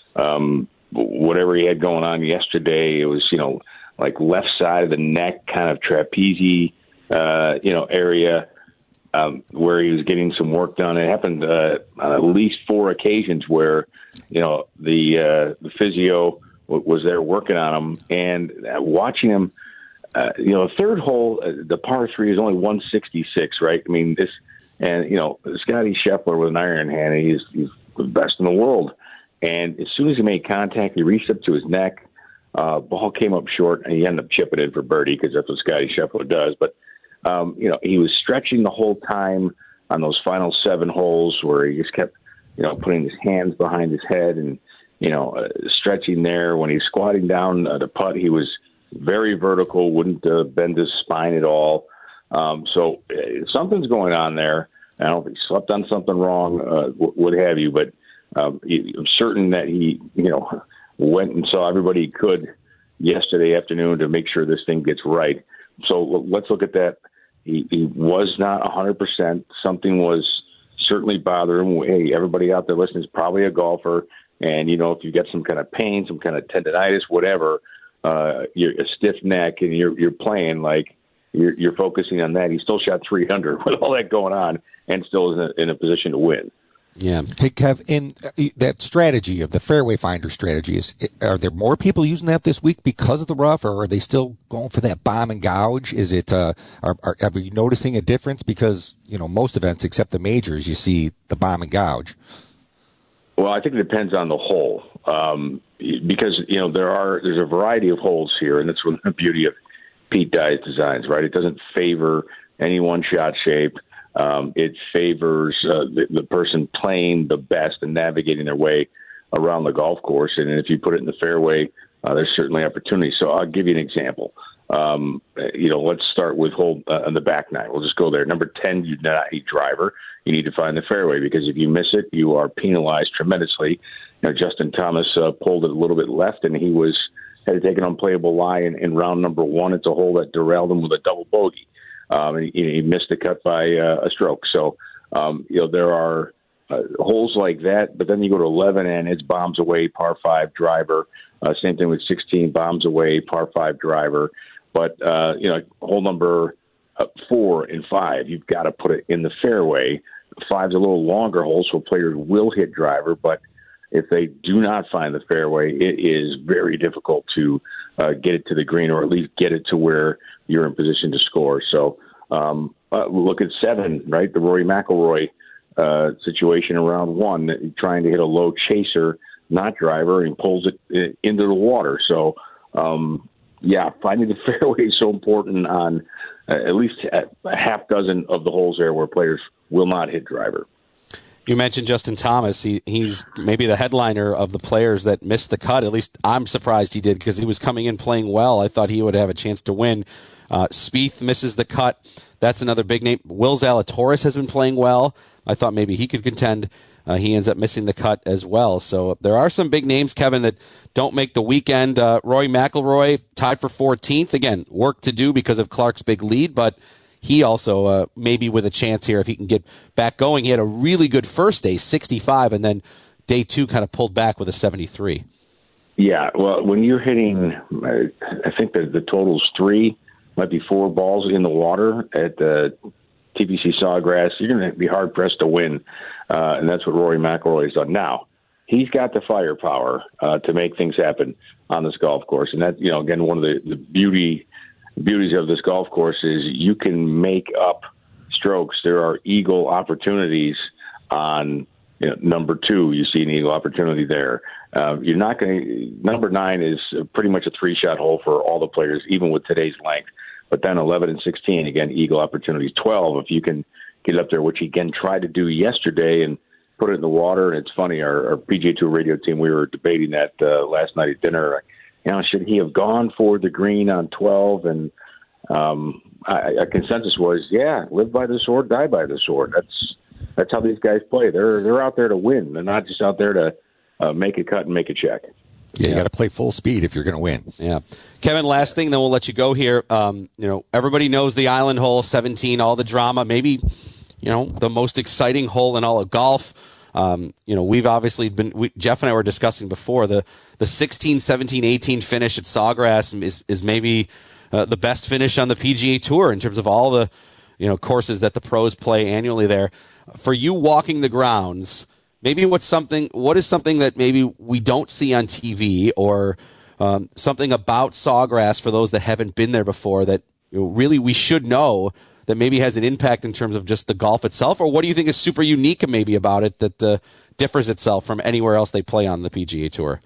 [SPEAKER 21] um, whatever he had going on yesterday, it was, you know, like left side of the neck, kind of trapeze, uh, you know, area um, where he was getting some work done. It happened uh, on at least four occasions where, you know, the uh, the physio w- was there working on him, and uh, watching him, uh, you know, the third hole, uh, the par three is only one sixty-six, right? I mean, this, and, you know, Scotty Scheffler with an iron in hand, he's, he's the best in the world. And as soon as he made contact, he reached up to his neck. Uh, ball came up short, and he ended up chipping it for birdie because that's what Scotty Scheffler does. But, um, you know, he was stretching the whole time on those final seven holes where he just kept, you know, putting his hands behind his head and, you know, uh, stretching there. When he's squatting down uh, to putt, he was very vertical, wouldn't uh, bend his spine at all. Um, so uh, something's going on there. I don't know if he slept on something wrong, uh, what have you, but Um, I'm certain that he, you know, went and saw everybody he could yesterday afternoon to make sure this thing gets right. So let's look at that. He, he was not one hundred percent. Something was certainly bothering him. Hey, everybody out there listening is probably a golfer. And, you know, if you get some kind of pain, some kind of tendonitis, whatever, uh, you're a stiff neck and you're, you're playing like you're, you're focusing on that. He still shot three hundred with all that going on and still is in a, in a position to win.
[SPEAKER 7] Yeah.
[SPEAKER 8] Hey, Kev, in that strategy of the fairway finder strategy, is are there more people using that this week because of the rough, or are they still going for that bomb and gouge? Is it, uh, are, are, are you noticing a difference? Because, you know, most events except the majors, you see the bomb and gouge.
[SPEAKER 21] Well, I think it depends on the hole. Um, because, you know, there are, there's a variety of holes here, and that's one of the beauty of Pete Dye's designs, right? It doesn't favor any one shot shape. Um, it favors uh, the, the person playing the best and navigating their way around the golf course. And if you put it in the fairway, uh, there's certainly opportunity. So I'll give you an example. Um, you know, let's start with hole uh, on the back nine. We'll just go there. Number ten, you do not need driver. You need to find the fairway, because if you miss it, you are penalized tremendously. you know, Justin Thomas uh, pulled it a little bit left, and he was had to take an unplayable lie in, in round number one. It's a hole that derailed him with a double bogey. Um, and he, he missed the cut by uh, a stroke. So, um, you know, there are uh, holes like that, but then you go to eleven and it's bombs away, par five driver. Uh, same thing with sixteen, bombs away, par five driver. But, uh, you know, hole number uh, four and five, you've got to put it in the fairway. Five's a little longer hole, so players will hit driver, but if they do not find the fairway, it is very difficult to uh, get it to the green or at least get it to where you're in position to score. So um, uh, look at seven, right? The Rory McIlroy uh, situation around one, trying to hit a low chaser, not driver, and pulls it into the water. So, um, yeah, finding the fairway is so important on uh, at least a half dozen of the holes there where players will not hit driver.
[SPEAKER 7] You mentioned Justin Thomas. He, he's maybe the headliner of the players that missed the cut. At least I'm surprised he did because he was coming in playing well. I thought he would have a chance to win. Uh, Spieth misses the cut. That's another big name. Will Zalatoris has been playing well. I thought maybe he could contend. Uh, he ends up missing the cut as well. So there are some big names, Kevin, that don't make the weekend. Uh, Rory McIlroy tied for fourteenth. Again, work to do because of Clark's big lead, but he also uh, maybe with a chance here if he can get back going. He had a really good first day, sixty-five, and then day two kind of pulled back with a seventy-three.
[SPEAKER 21] Yeah, well, when you're hitting, I think that the total's three, might be four balls in the water at the T P C Sawgrass, you're going to be hard-pressed to win, uh, and that's what Rory McIlroy has done. Now, he's got the firepower uh, to make things happen on this golf course, and that, you know, again, one of the, the beauty beauties of this golf course is you can make up strokes. There are eagle opportunities on, you know, number two. You see an eagle opportunity there. Uh, you're not going to. Number nine is pretty much a three-shot hole for all the players, even with today's length. But then eleven and sixteen, again, eagle opportunities. twelve, if you can get up there, which he again tried to do yesterday and put it in the water. And it's funny, our, our P G A Tour radio team, we were debating that uh, last night at dinner. You know, should he have gone for the green on twelve? And um, I, a consensus was, yeah, live by the sword, die by the sword. That's that's how these guys play. They're they're out there to win. They're not just out there to uh, make a cut and make a check.
[SPEAKER 8] Yeah, you got to play full speed if you're going to win.
[SPEAKER 7] Yeah, Kevin. Last thing, then we'll let you go here. Um, you know, everybody knows the Island hole, seventeen, all the drama. Maybe, you know, the most exciting hole in all of golf. Um, you know, we've obviously been, we, Jeff and I were discussing before, the, the sixteen, seventeen, eighteen finish at Sawgrass is, is maybe uh, the best finish on the P G A Tour in terms of all the, you know, courses that the pros play annually there. For you walking the grounds, maybe what's something, what is something that maybe we don't see on T V or um, something about Sawgrass for those that haven't been there before that, you know, really we should know that maybe has an impact in terms of just the golf itself? Or what do you think is super unique maybe about it that uh, differs itself from anywhere else they play on the P G A Tour?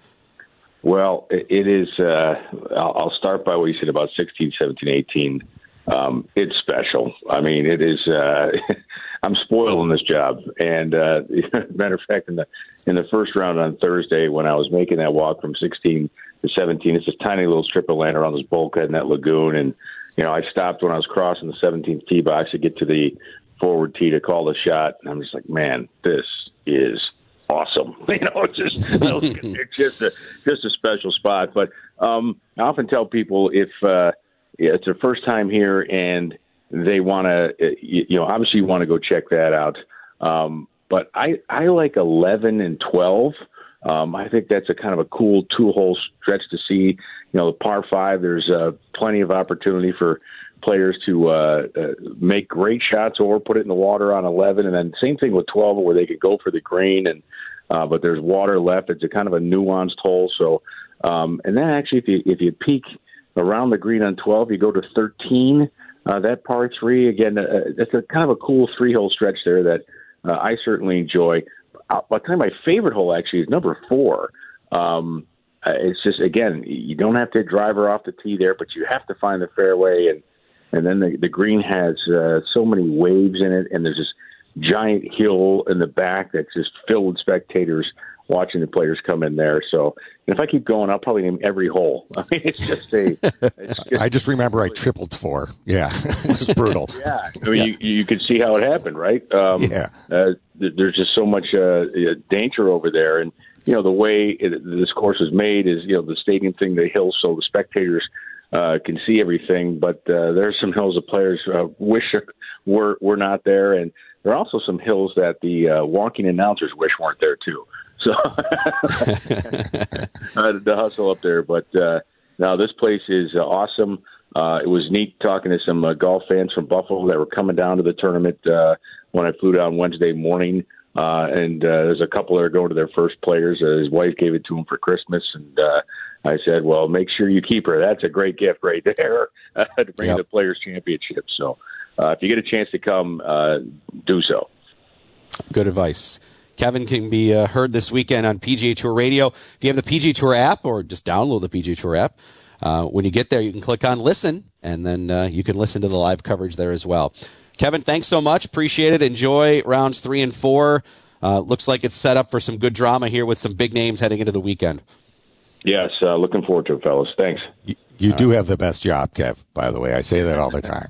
[SPEAKER 21] Well, it is, uh, I'll start by what you said about sixteen, seventeen, eighteen. Um, it's special. I mean, it is, uh, I'm spoiled in this job. And uh, matter of fact, in the, in the first round on Thursday, when I was making that walk from sixteen to seventeen, it's this tiny little strip of land around this bulkhead in that lagoon. And, you know, I stopped when I was crossing the seventeenth tee box to get to the forward tee to call the shot. And I'm just like, man, this is awesome. You know, it's just, it's just a, just a special spot. But um, I often tell people if uh, it's their first time here and they want to, you know, obviously you want to go check that out. Um, but I, I like eleven and twelve. Um, I think that's a kind of a cool two-hole stretch to see. You know, the par five, there's uh, plenty of opportunity for players to uh, uh, make great shots or put it in the water on eleven. And then same thing with twelve where they could go for the green, and uh, but there's water left. It's a kind of a nuanced hole. So, um, and then actually if you, if you peek around the green on twelve, you go to thirteen, uh, that par three, again, uh, that's a kind of a cool three-hole stretch there that uh, I certainly enjoy. I'll tell you my favorite hole actually is number four. Um, it's just, again, you don't have to drive her off the tee there, but you have to find the fairway. And, and then the, the green has uh, so many waves in it, and there's this giant hill in the back that's just filled with spectators watching the players come in there. So if I keep going, I'll probably name every hole. I mean, it's just a... It's just,
[SPEAKER 8] I just remember I tripled four. Yeah, it was brutal.
[SPEAKER 21] Yeah, I mean, yeah. You, you could see how it happened, right? Um,
[SPEAKER 8] yeah.
[SPEAKER 21] Uh, th- there's just so much uh, danger over there. And, you know, the way it, this course is made is, you know, the stadium thing, the hills, so the spectators uh, can see everything. But uh, there's some hills that players uh, wish were were not there, and there are also some hills that the uh, walking announcers wish weren't there too. So uh, the hustle up there, but uh, now this place is uh, awesome. Uh, it was neat talking to some uh, golf fans from Buffalo that were coming down to the tournament uh, when I flew down Wednesday morning. Uh, and uh, there's a couple that are going to their first players. Uh, his wife gave it to him for Christmas, and uh, I said, well, make sure you keep her. That's a great gift right there uh, to bring yep. the Players' Championship. So uh, if you get a chance to come, uh, do so.
[SPEAKER 7] Good advice. Kevin can be uh, heard this weekend on P G A Tour Radio. If you have the P G A Tour app, or just download the P G A Tour app, uh, when you get there, you can click on Listen, and then uh, you can listen to the live coverage there as well. Kevin, thanks so much. Appreciate it. Enjoy rounds three and four. Uh, looks like it's set up for some good drama here with some big names heading into the weekend.
[SPEAKER 21] Yes, uh, looking forward to it, fellas. Thanks.
[SPEAKER 8] You, you do right. have the best job, Kev, by the way. I say that all the time.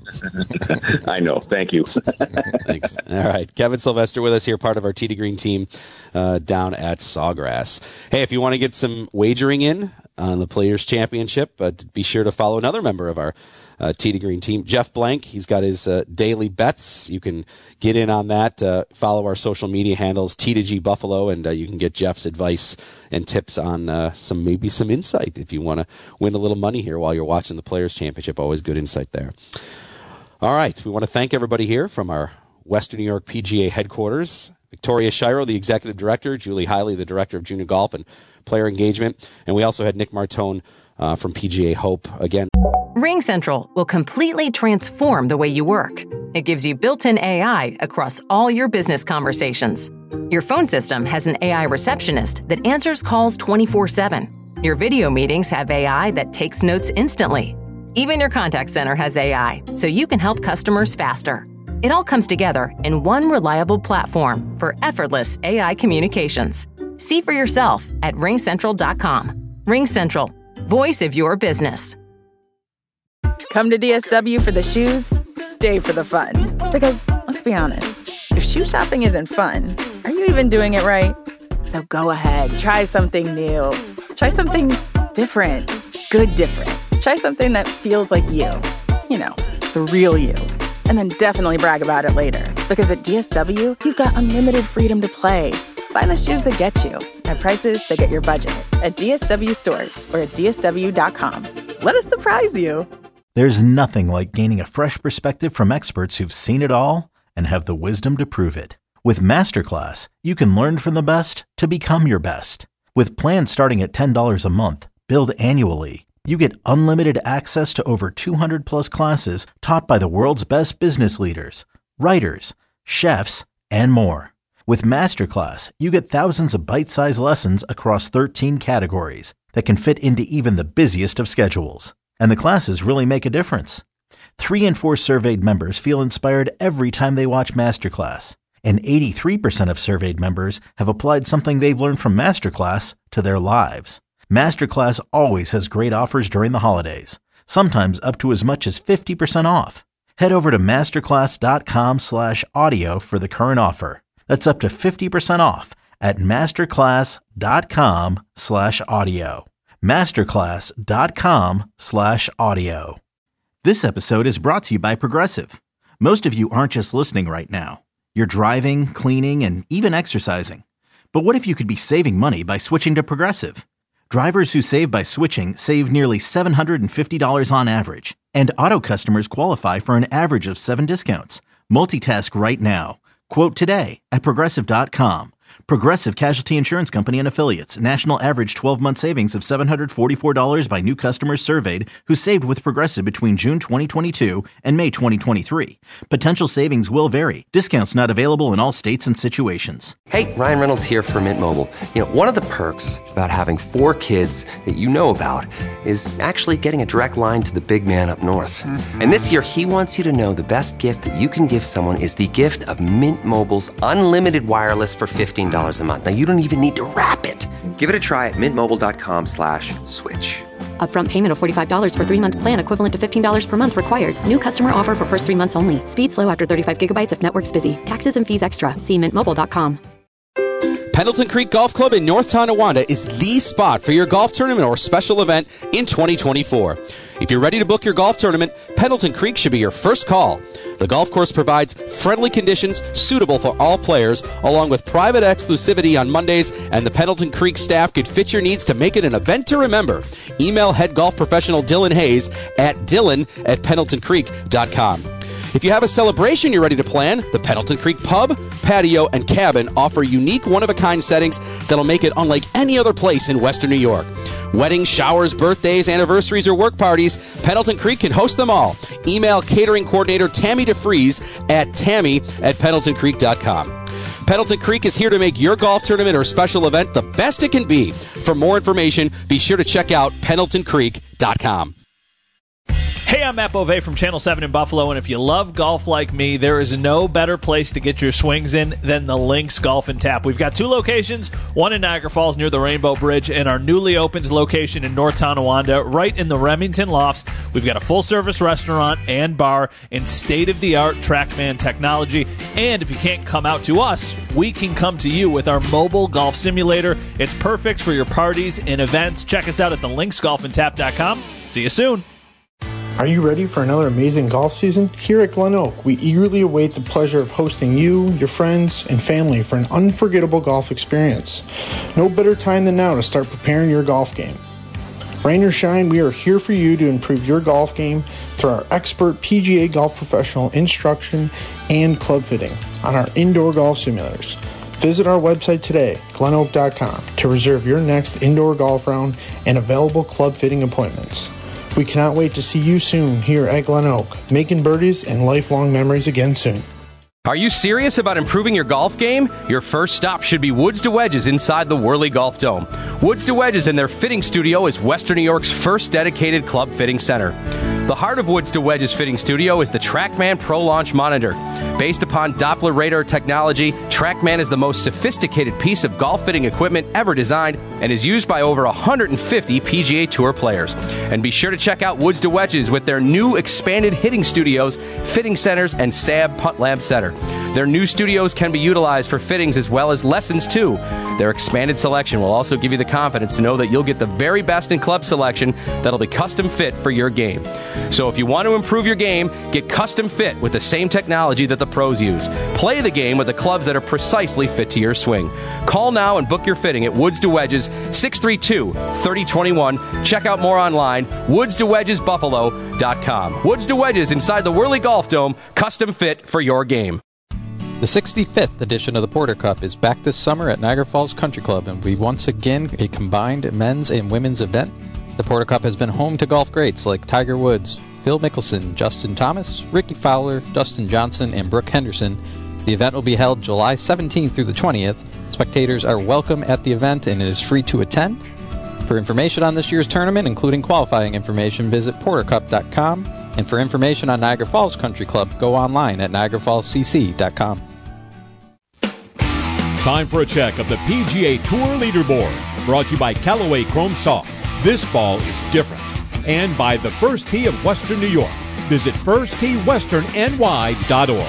[SPEAKER 21] I know. Thank you.
[SPEAKER 7] Thanks. All right. Kevin Sylvester with us here, part of our Tee to Green team uh, down at Sawgrass. Hey, if you want to get some wagering in on the Players' Championship, uh, be sure to follow another member of our Uh, Tee to Green team, Jeff Blank. He's got his uh, daily bets. You can get in on that. Uh, follow our social media handles, T to G Buffalo, and uh, you can get Jeff's advice and tips on uh, some maybe some insight if you want to win a little money here while you're watching the Players' Championship. Always good insight there. All right, we want to thank everybody here from our Western New York P G A headquarters. Victoria Shiro, the executive director, Julie Hiley, the director of junior golf and player engagement, and we also had Nick Martone uh, from P G A Hope again.
[SPEAKER 1] RingCentral will completely transform the way you work. It gives you built-in A I across all your business conversations. Your phone system has an A I receptionist that answers calls twenty-four seven. Your video meetings have A I that takes notes instantly. Even your contact center has A I, so you can help customers faster. It all comes together in one reliable platform for effortless A I communications. See for yourself at ring central dot com. RingCentral, voice of your business.
[SPEAKER 11] Come to D S W for the shoes, stay for the fun. Because, let's be honest, if shoe shopping isn't fun, are you even doing it right? So go ahead, try something new. Try something different. Good different. Try something that feels like you. You know, the real you. And then definitely brag about it later. Because at D S W, you've got unlimited freedom to play. Find the shoes that get you at prices that get your budget at D S W stores or at D S W dot com. Let us surprise you.
[SPEAKER 2] There's nothing like gaining a fresh perspective from experts who've seen it all and have the wisdom to prove it. With Masterclass, you can learn from the best to become your best. With plans starting at ten dollars a month, billed annually, you get unlimited access to over two hundred plus classes taught by the world's best business leaders, writers, chefs, and more. With Masterclass, you get thousands of bite-sized lessons across thirteen categories that can fit into even the busiest of schedules. And the classes really make a difference. Three in four surveyed members feel inspired every time they watch Masterclass. And eighty-three percent of surveyed members have applied something they've learned from Masterclass to their lives. Masterclass always has great offers during the holidays, sometimes up to as much as fifty percent off. Head over to masterclass.com slash audio for the current offer. That's up to fifty percent off at masterclass.com slash audio. masterclass.com slash audio. This episode is brought to you by Progressive. Most of you aren't just listening right now. You're driving, cleaning, and even exercising. But what if you could be saving money by switching to Progressive? Drivers who save by switching save nearly seven hundred fifty dollars on average. And auto customers qualify for an average of seven discounts. Multitask right now. Quote today at progressive dot com. Progressive Casualty Insurance Company and Affiliates. National average twelve-month savings of seven hundred forty-four dollars by new customers surveyed who saved with Progressive between June twenty twenty-two and May twenty twenty-three. Potential savings will vary. Discounts not available in all states and situations.
[SPEAKER 12] Hey, Ryan Reynolds here for Mint Mobile. You know, one of the perks about having four kids that you know about is actually getting a direct line to the big man up north. Mm-hmm. And this year, he wants you to know the best gift that you can give someone is the gift of Mint Mobile's unlimited wireless for fifteen dollars a month. Now, you don't even need to wrap it. Give it a try at mintmobile.com slash switch.
[SPEAKER 13] Upfront payment of forty-five dollars for three-month plan equivalent to fifteen dollars per month required. New customer offer for first three months only. Speed slow after thirty-five gigabytes if network's busy. Taxes and fees extra. See mint mobile dot com.
[SPEAKER 7] Pendleton Creek Golf Club in North Tonawanda is the spot for your golf tournament or special event in twenty twenty-four. If you're ready to book your golf tournament, Pendleton Creek should be your first call. The golf course provides friendly conditions suitable for all players, along with private exclusivity on Mondays, and the Pendleton Creek staff could fit your needs to make it an event to remember. Email head golf professional Dylan Hayes at dylan at pendleton creek dot com. If you have a celebration you're ready to plan, the Pendleton Creek Pub, Patio, and Cabin offer unique one-of-a-kind settings that'll make it unlike any other place in Western New York. Weddings, showers, birthdays, anniversaries, or work parties, Pendleton Creek can host them all. Email catering coordinator Tammy DeFries at tammy at pendleton creek dot com. Pendleton Creek is here to make your golf tournament or special event the best it can be. For more information, be sure to check out pendleton creek dot com.
[SPEAKER 17] Hey, I'm Matt Bove from Channel seven in Buffalo, and if you love golf like me, there is no better place to get your swings in than the Links Golf and Tap. We've got two locations, one in Niagara Falls near the Rainbow Bridge, and our newly opened location in North Tonawanda, right in the Remington Lofts. We've got a full-service restaurant and bar and state-of-the-art TrackMan technology. And if you can't come out to us, we can come to you with our mobile golf simulator. It's perfect for your parties and events. Check us out at the links golf and tap dot com. See you soon.
[SPEAKER 18] Are you ready for another amazing golf season? Here at Glen Oak, we eagerly await the pleasure of hosting you, your friends, and family for an unforgettable golf experience. No better time than now to start preparing your golf game. Rain or shine, we are here for you to improve your golf game through our expert P G A golf professional instruction and club fitting on our indoor golf simulators. Visit our website today, glen oak dot com, to reserve your next indoor golf round and available club fitting appointments. We cannot wait to see you soon here at Glen Oak, making birdies and lifelong memories again soon.
[SPEAKER 19] Are you serious about improving your golf game? Your first stop should be Woods to Wedges inside the Worley Golf Dome. Woods to Wedges and their fitting studio is Western New York's first dedicated club fitting center. The heart of Woods to Wedges fitting studio is the TrackMan Pro Launch Monitor. Based upon Doppler radar technology, TrackMan is the most sophisticated piece of golf fitting equipment ever designed and is used by over one hundred fifty P G A Tour players. And be sure to check out Woods to Wedges with their new expanded hitting studios, fitting centers, and S A B Putt Lab Center. Their new studios can be utilized for fittings as well as lessons too. Their expanded selection will also give you the confidence to know that you'll get the very best in club selection that'll be custom fit for your game. So if you want to improve your game, get custom fit with the same technology that the pros use. Play the game with the clubs that are precisely fit to your swing. Call now and book your fitting at Woods to Wedges, six three two, three oh two one. Check out more online, woods to wedges buffalo dot com. Woods to Wedges inside the Worley Golf Dome, custom fit for your game.
[SPEAKER 20] The sixty-fifth edition of the Porter Cup is back this summer at Niagara Falls Country Club and will be once again a combined men's and women's event. The Porter Cup has been home to golf greats like Tiger Woods, Phil Mickelson, Justin Thomas, Ricky Fowler, Dustin Johnson, and Brooke Henderson. The event will be held July seventeenth through the twentieth. Spectators are welcome at the event and it is free to attend. For information on this year's tournament, including qualifying information, visit porter cup dot com. And for information on Niagara Falls Country Club, go online at niagara falls c c dot com.
[SPEAKER 5] Time for a check of the P G A Tour leaderboard, brought to you by Callaway Chrome Soft. This fall is different. And by the First Tee of Western New York. Visit first tee western n y dot org.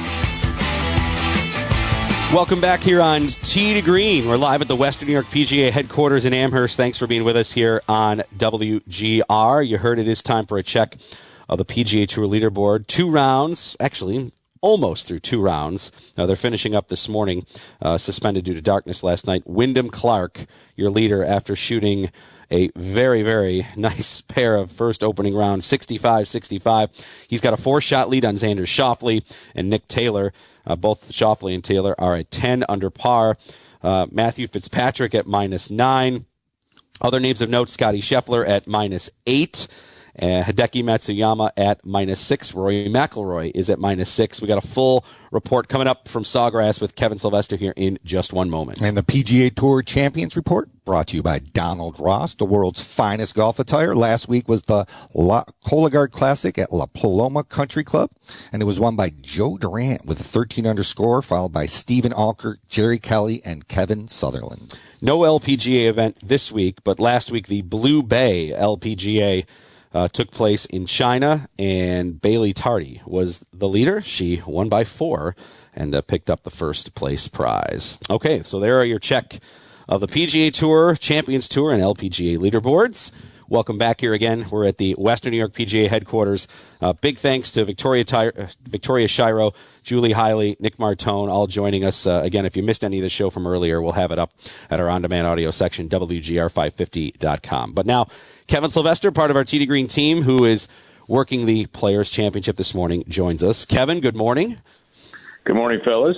[SPEAKER 7] Welcome back here on Tee to Green. We're live at the Western New York P G A headquarters in Amherst. Thanks for being with us here on W G R. You heard it is time for a check of the P G A Tour leaderboard. Two rounds, actually almost through two rounds. Now they're finishing up this morning, uh, suspended due to darkness last night. Wyndham Clark, your leader, after shooting a very, very nice pair of first opening round, sixty-five sixty-five. He's got a four-shot lead on Xander Schauffele and Nick Taylor. Uh, both Schauffele and Taylor are at ten under par. Uh, Matthew Fitzpatrick at minus nine. Other names of note, Scotty Scheffler at minus eight. Uh, Hideki Matsuyama at minus six. Rory McIlroy is at minus six. We got a full report coming up from Sawgrass with Kevin Sylvester here in just one moment.
[SPEAKER 8] And the P G A Tour Champions Report brought to you by Donald Ross, the world's finest golf attire. Last week was the La Cologuard Classic at La Paloma Country Club, and it was won by Joe Durant with a thirteen under score, followed by Stephen Alker, Jerry Kelly, and Kevin Sutherland.
[SPEAKER 7] No L P G A event this week, but last week the Blue Bay L P G A uh, took place in China, and Bailey Tardy was the leader. She won by four and uh, picked up the first place prize. Okay, so there are your check of the P G A Tour, Champions Tour, and L P G A leaderboards. Welcome back here again. We're at the Western New York P G A headquarters. Uh, big thanks to Victoria Ty- uh, Victoria Shiro, Julie Hiley, Nick Martone, all joining us. Uh, again, if you missed any of the show from earlier, we'll have it up at our on-demand audio section, W G R five fifty dot com. But now, Kevin Sylvester, part of our Tee to Green team, who is working the Players' Championship this morning, joins us. Kevin, good morning.
[SPEAKER 21] Good morning, fellas.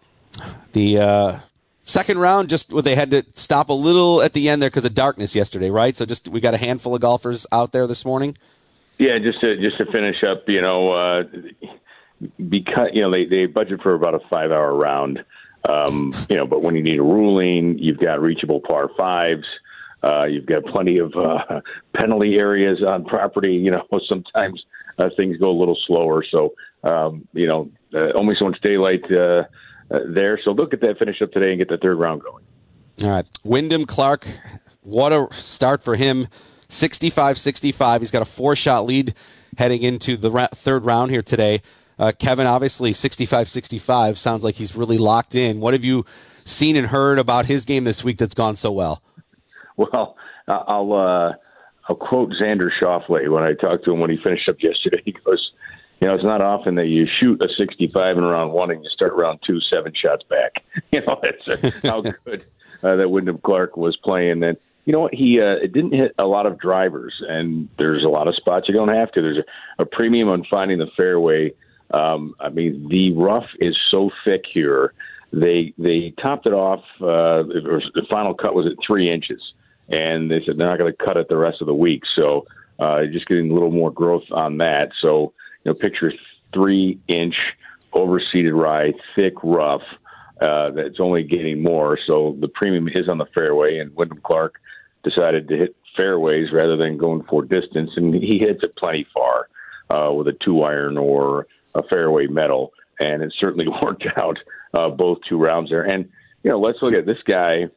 [SPEAKER 7] The uh, second round, just well, they had to stop a little at the end there because of darkness yesterday, right? So just we got a handful of golfers out there this morning.
[SPEAKER 21] Yeah, just to just to finish up, you know, uh, because you know they they budget for about a five hour round, um, you know, but when you need a ruling, you've got reachable par fives. Uh, you've got plenty of uh, penalty areas on property. You know, sometimes uh, things go a little slower. So, um, you know, uh, only so much daylight uh, uh, there. So look at that finish up today and get the third round going.
[SPEAKER 7] All right. Wyndham Clark, what a start for him. sixty-five sixty-five. He's got a four-shot lead heading into the ra- third round here today. Uh, Kevin, obviously, sixty-five sixty-five sounds like he's really locked in. What have you seen and heard about his game this week that's gone so well?
[SPEAKER 21] Well, I'll uh, I'll quote Xander Schauffele when I talked to him when he finished up yesterday. He goes, you know, it's not often that you shoot a sixty-five in round one and you start round two seven shots back. You know, that's how good uh, that Wyndham Clark was playing. And you know what? He uh, it didn't hit a lot of drivers, and there's a lot of spots you don't have to. There's a, a premium on finding the fairway. Um, I mean, the rough is so thick here. They they topped it off. Uh, the final cut was at three inches. And they said they're not going to cut it the rest of the week. So uh, just getting a little more growth on that. So, you know, picture three-inch overseeded rye, thick rough. Uh, that's only getting more. So the premium is on the fairway, and Wyndham Clark decided to hit fairways rather than going for distance. And he hits it plenty far uh, with a two-iron or a fairway metal. And it certainly worked out uh, both two rounds there. And, you know, let's look at this guy.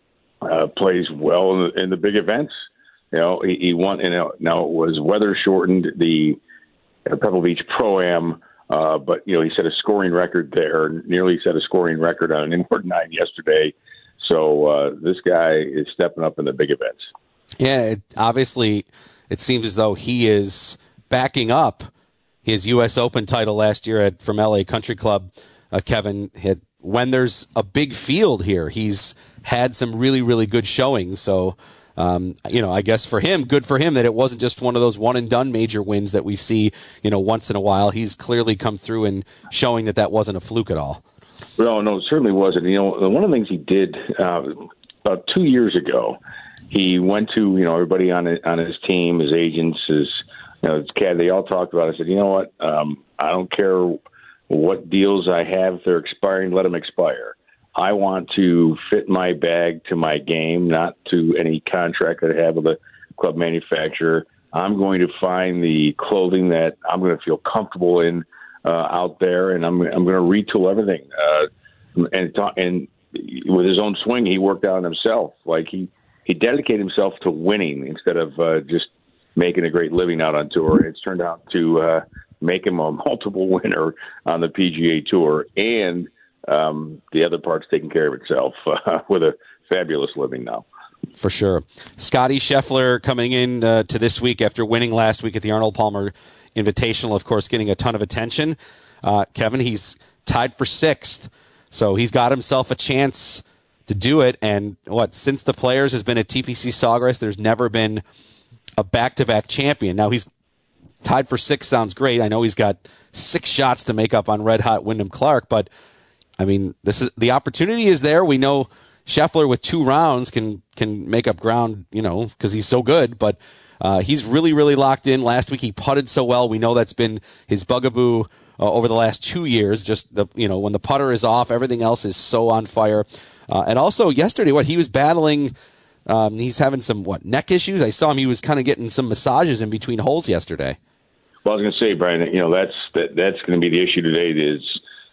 [SPEAKER 21] Uh, plays well in the, in the big events. You know, he, he won. You know, now it was weather shortened the uh, Pebble Beach Pro-Am, uh, but you know he set a scoring record there. Nearly set a scoring record on an inboard nine yesterday. So uh, this guy is stepping up in the big events.
[SPEAKER 7] Yeah, it, obviously, it seems as though he is backing up his U S Open title last year at from L A Country Club. Uh, Kevin had. When there's a big field here, he's had some really, really good showings. So, um, you know, I guess for him, good for him that it wasn't just one of those one-and-done major wins that we see, you know, once in a while. He's clearly come through and showing that that wasn't a fluke at all.
[SPEAKER 21] Well, no, it certainly wasn't. You know, one of the things he did uh, about two years ago, he went to, you know, everybody on it, on his team, his agents, his, you know, his cat, they all talked about it. I said, you know what, um, I don't care what deals I have, if they're expiring, let them expire. I want to fit my bag to my game, not to any contract that I have with a club manufacturer. I'm going to find the clothing that I'm going to feel comfortable in uh, out there, and I'm I'm going to retool everything. Uh, and and with his own swing, he worked out on himself. Like he he dedicated himself to winning instead of uh, just making a great living out on tour. And it's turned out to uh, make him a multiple winner on the P G A Tour, and um, the other part's taking care of itself uh, with a fabulous living now.
[SPEAKER 7] For sure. Scotty Scheffler coming in uh, to this week after winning last week at the Arnold Palmer Invitational, of course, getting a ton of attention. Uh, Kevin, he's tied for sixth, so he's got himself a chance to do it. And what, since the Players has been at T P C Sawgrass, there's never been a back-to-back champion. Now he's tied for sixth, sounds great. I know he's got six shots to make up on red-hot Wyndham Clark, but, I mean, this is the opportunity is there. We know Scheffler with two rounds can can make up ground, you know, because he's so good, but uh, he's really, really locked in. Last week he putted so well. We know that's been his bugaboo uh, over the last two years. Just, the you know, when the putter is off, everything else is so on fire. Uh, and also yesterday, what, he was battling, um, he's having some, what, neck issues? I saw him, he was kind of getting some massages in between holes yesterday.
[SPEAKER 21] Well, I was going to say, Brian, you know, that's that, that's going to be the issue today is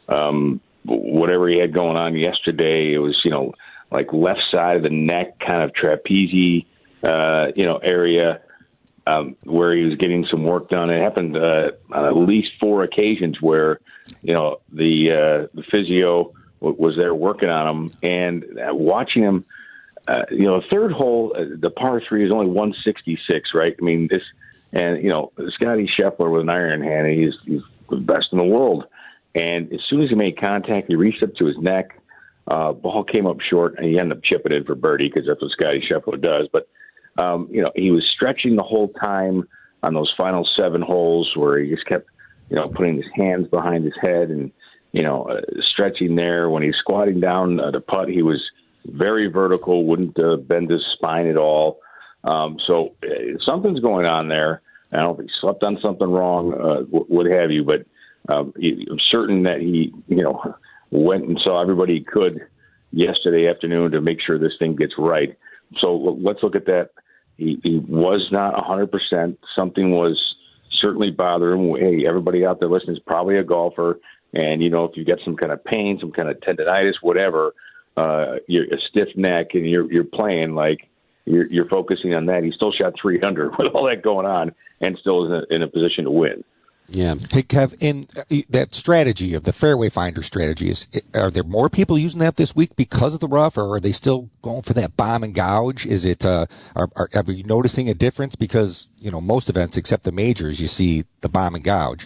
[SPEAKER 21] um, whatever he had going on yesterday, it was, you know, like left side of the neck, kind of trapeze, uh, you know, area. um, where he was getting some work done. It happened uh, on at least four occasions where, you know, the uh, the physio w- was there working on him, and uh, watching him. Uh, you know, third hole, uh, the par three is only one sixty-six, right? I mean, this, and you know, Scotty Scheffler with an iron in hand, and he's he's the best in the world. And as soon as he made contact, he reached up to his neck. Uh, ball came up short, and he ended up chipping it for birdie because that's what Scotty Scheffler does. But um, you know, he was stretching the whole time on those final seven holes, where he just kept, you know, putting his hands behind his head and you know, uh, stretching there. When he's squatting down uh, to putt, he was very vertical, wouldn't uh, bend his spine at all. Um, so uh, something's going on there. I don't know if he slept on something wrong, uh, what have you, but um, he, I'm certain that he, you know, went and saw everybody he could yesterday afternoon to make sure this thing gets right. So let's look at that. He, he was not one hundred percent. Something was certainly bothering him. Hey, everybody out there listening is probably a golfer, and, you know, if you get some kind of pain, some kind of tendonitis, whatever, uh, you're a stiff neck and you're you're playing like you're, you're focusing on that. He still shot three hundred with all that going on and still is in a, in a position to win.
[SPEAKER 8] Yeah. Hey, Kev, in that strategy of the fairway finder strategy, is are there more people using that this week because of the rough, or are they still going for that bomb and gouge? Is it, uh, are, are, are you noticing a difference? Because, you know, most events except the majors, you see the bomb and gouge.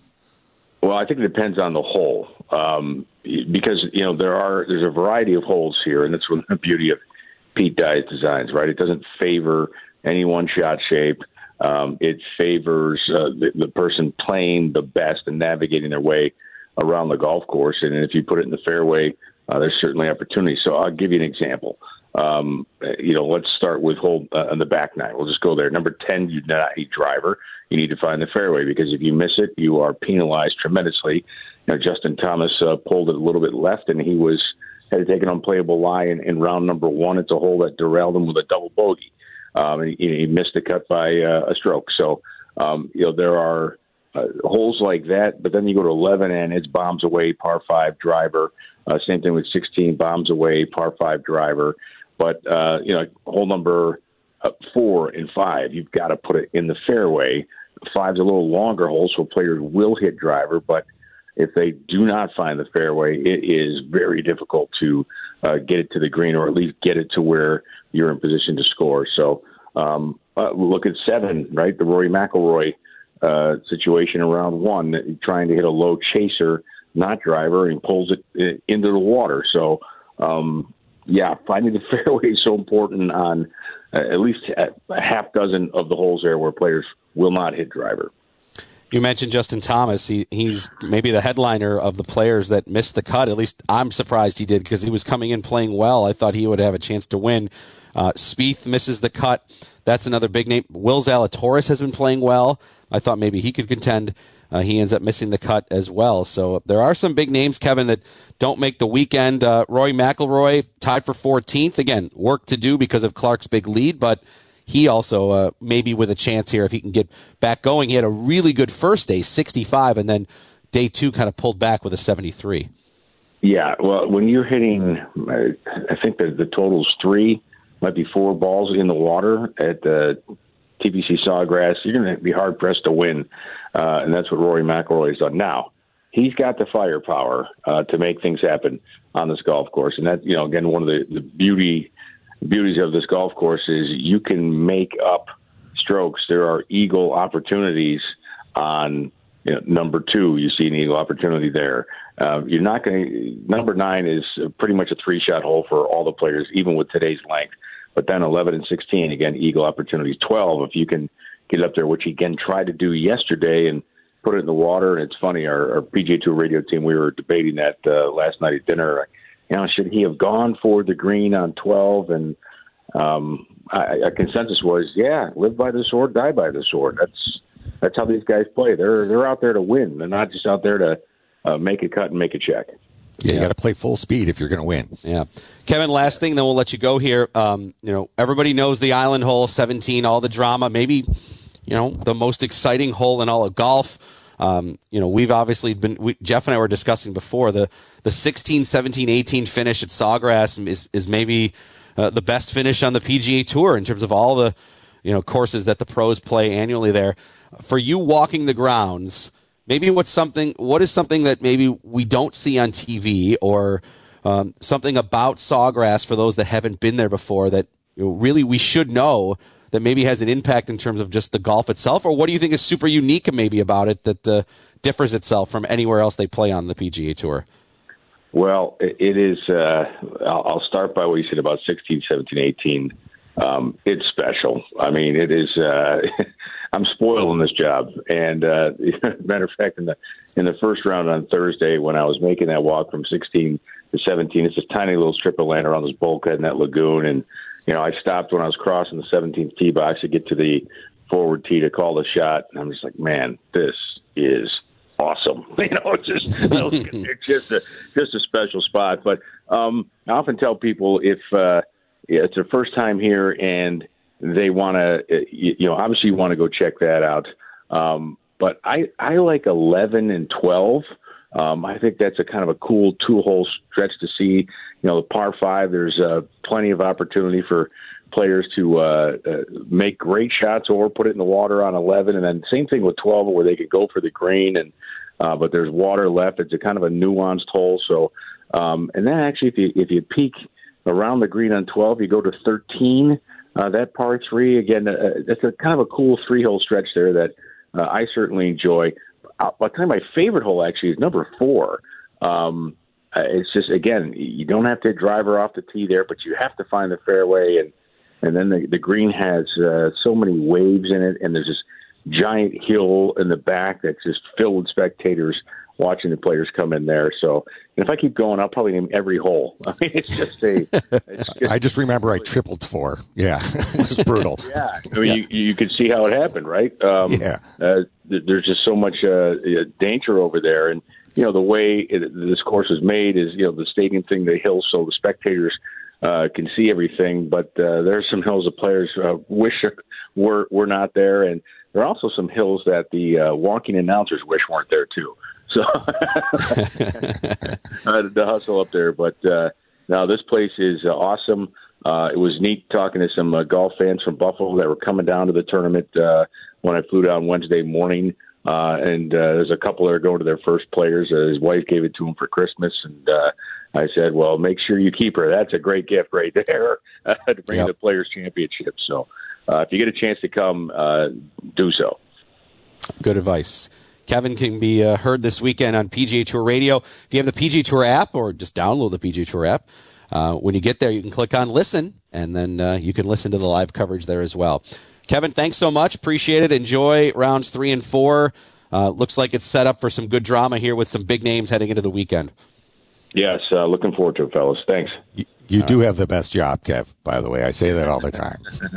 [SPEAKER 21] Well, I think it depends on the hole, um, because, you know, there are, there's a variety of holes here, and that's one of the beauty of Pete Dye's designs, right? It doesn't favor any one shot shape. Um, it favors uh, the, the person playing the best and navigating their way around the golf course. And if you put it in the fairway, uh, there's certainly opportunity. So I'll give you an example. Um, you know, let's start with hole uh, on the back nine. We'll just go there. Number ten, you not need driver. You need to find the fairway, because if you miss it, you are penalized tremendously. You know, Justin Thomas uh, pulled it a little bit left, and he was had to take an unplayable lie in, in round number one. It's a hole that derailed him with a double bogey. Um, and he, he missed the cut by uh, a stroke. So, um, you know, there are uh, holes like that. But then you go to eleven, and it's bombs away, par five driver. Uh, same thing with sixteen, bombs away, par five driver. But, uh, you know, hole number uh, four and five, you've got to put it in the fairway. Five's a little longer hole, so players will hit driver. But if they do not find the fairway, it is very difficult to uh, get it to the green, or at least get it to where you're in position to score. So um, uh, look at seven, right? The Rory McIlroy uh, situation around one, trying to hit a low chaser, not driver, and pulls it into the water. So, um, yeah, finding the fairway is so important on uh, at least a half dozen of the holes there where players will not hit driver.
[SPEAKER 7] You mentioned Justin Thomas. He, he's maybe the headliner of the players that missed the cut. At least I'm surprised he did, because he was coming in playing well. I thought he would have a chance to win. Uh, Spieth misses the cut. That's another big name. Will Zalatoris has been playing well. I thought maybe he could contend. Uh, he ends up missing the cut as well. So there are some big names, Kevin, that don't make the weekend. Uh, Rory McIlroy tied for fourteenth. Again, work to do because of Clark's big lead, but he also uh, maybe with a chance here if he can get back going. He had a really good first day, sixty-five, and then day two kind of pulled back with a seventy-three.
[SPEAKER 21] Yeah, well, when you're hitting, I think that the total's three, might be four balls in the water at the T P C Sawgrass, you're going to be hard-pressed to win, uh, and that's what Rory McIlroy has done. Now, he's got the firepower uh, to make things happen on this golf course, and that, you know, again, one of the, the beauty beauties of this golf course is you can make up strokes. There are eagle opportunities on, you know, number two. You see an eagle opportunity there. Uh, you're not going to. Number nine is pretty much a three-shot hole for all the players, even with today's length. But then eleven and sixteen, again, eagle opportunities. twelve, if you can get up there, which he again tried to do yesterday and put it in the water. And it's funny, our, our P G A Tour radio team, we were debating that uh, last night at dinner. You know, should he have gone for the green on twelve? And um, I, a consensus was, yeah, live by the sword, die by the sword. That's that's how these guys play. They're they're out there to win. They're not just out there to uh, make a cut and make a check.
[SPEAKER 8] Yeah, you got to play full speed if you're going to win.
[SPEAKER 7] Yeah, Kevin. Last thing, then we'll let you go here. Um, you know, everybody knows the Island hole, seventeen, all the drama. Maybe, you know, the most exciting hole in all of golf. Um, you know, we've obviously been, we, Jeff and I were discussing before, the, the sixteen, seventeen, eighteen finish at Sawgrass is, is maybe uh, the best finish on the P G A Tour in terms of all the you know, courses that the pros play annually there. For you walking the grounds, maybe what's something, what is something that maybe we don't see on T V, or um, something about Sawgrass for those that haven't been there before that, you know, really we should know that maybe has an impact in terms of just the golf itself? Or what do you think is super unique maybe about it that uh, differs itself from anywhere else they play on the P G A Tour?
[SPEAKER 21] Well, it is, uh, I'll start by what you said about sixteen, seventeen, eighteen. Um, it's special. I mean, it is, uh, I'm spoiled in this job. And uh, matter of fact, in the in the first round on Thursday, when I was making that walk from sixteen to seventeen, it's this tiny little strip of land around this bulkhead in that lagoon. And, you know, I stopped when I was crossing the seventeenth tee box to get to the forward tee to call the shot. And I'm just like, man, this is awesome. You know, it's just it's just a just a special spot. But um, I often tell people if uh, it's their first time here and they want to, you, you know, obviously you want to go check that out. Um, but I I like eleven and twelve. Um, I think that's a kind of a cool two-hole stretch to see. You know, the par five, there's uh, plenty of opportunity for players to uh, uh, make great shots or put it in the water on eleven. And then same thing with twelve, where they could go for the green, and uh, but there's water left. It's a kind of a nuanced hole. So, um, and then actually, if you if you peek around the green on twelve, you go to thirteen. Uh, that par three, again, uh, that's a kind of a cool three-hole stretch there that uh, I certainly enjoy. I'll, I'll tell you my favorite hole actually is number four. Um, uh, it's just, again, you don't have to drive her off the tee there, but you have to find the fairway, and and then the, the green has uh, so many waves in it, and there's this giant hill in the back that's just filled with spectators watching the players come in there. So if I keep going, I'll probably name every hole. I mean, it's just a. It's just,
[SPEAKER 8] I just remember I tripled four. Yeah, it's brutal.
[SPEAKER 21] Yeah, I mean, yeah. You, you could see how it happened, right? Um,
[SPEAKER 8] yeah.
[SPEAKER 21] Uh, th- there's just so much uh, danger over there, and you know the way it, this course is made is, you know, the stadium thing, the hills, so the spectators uh, can see everything. But uh, there's some hills that players uh, wish were were not there, and there are also some hills that the uh, walking announcers wish weren't there too. So uh, the hustle up there, but uh, now this place is uh, awesome. Uh, it was neat talking to some uh, golf fans from Buffalo that were coming down to the tournament uh, when I flew down Wednesday morning. Uh, and uh, there's a couple that are going to their first players. Uh, his wife gave it to him for Christmas, and uh, I said, "Well, make sure you keep her. That's a great gift right there uh, to bring yep. the Players Championship." So, uh, if you get a chance to come, uh, do so.
[SPEAKER 7] Good advice. Kevin can be uh, heard this weekend on P G A Tour Radio. If you have the P G A Tour app, or just download the P G A Tour app, uh, when you get there, you can click on Listen, and then uh, you can listen to the live coverage there as well. Kevin, thanks so much. Appreciate it. Enjoy rounds three and four. Uh, looks like it's set up for some good drama here with some big names heading into the weekend.
[SPEAKER 21] Yes, uh, looking forward to it, fellas. Thanks.
[SPEAKER 8] You, you do right. have the best job, Kev, by the way. I say that all the time.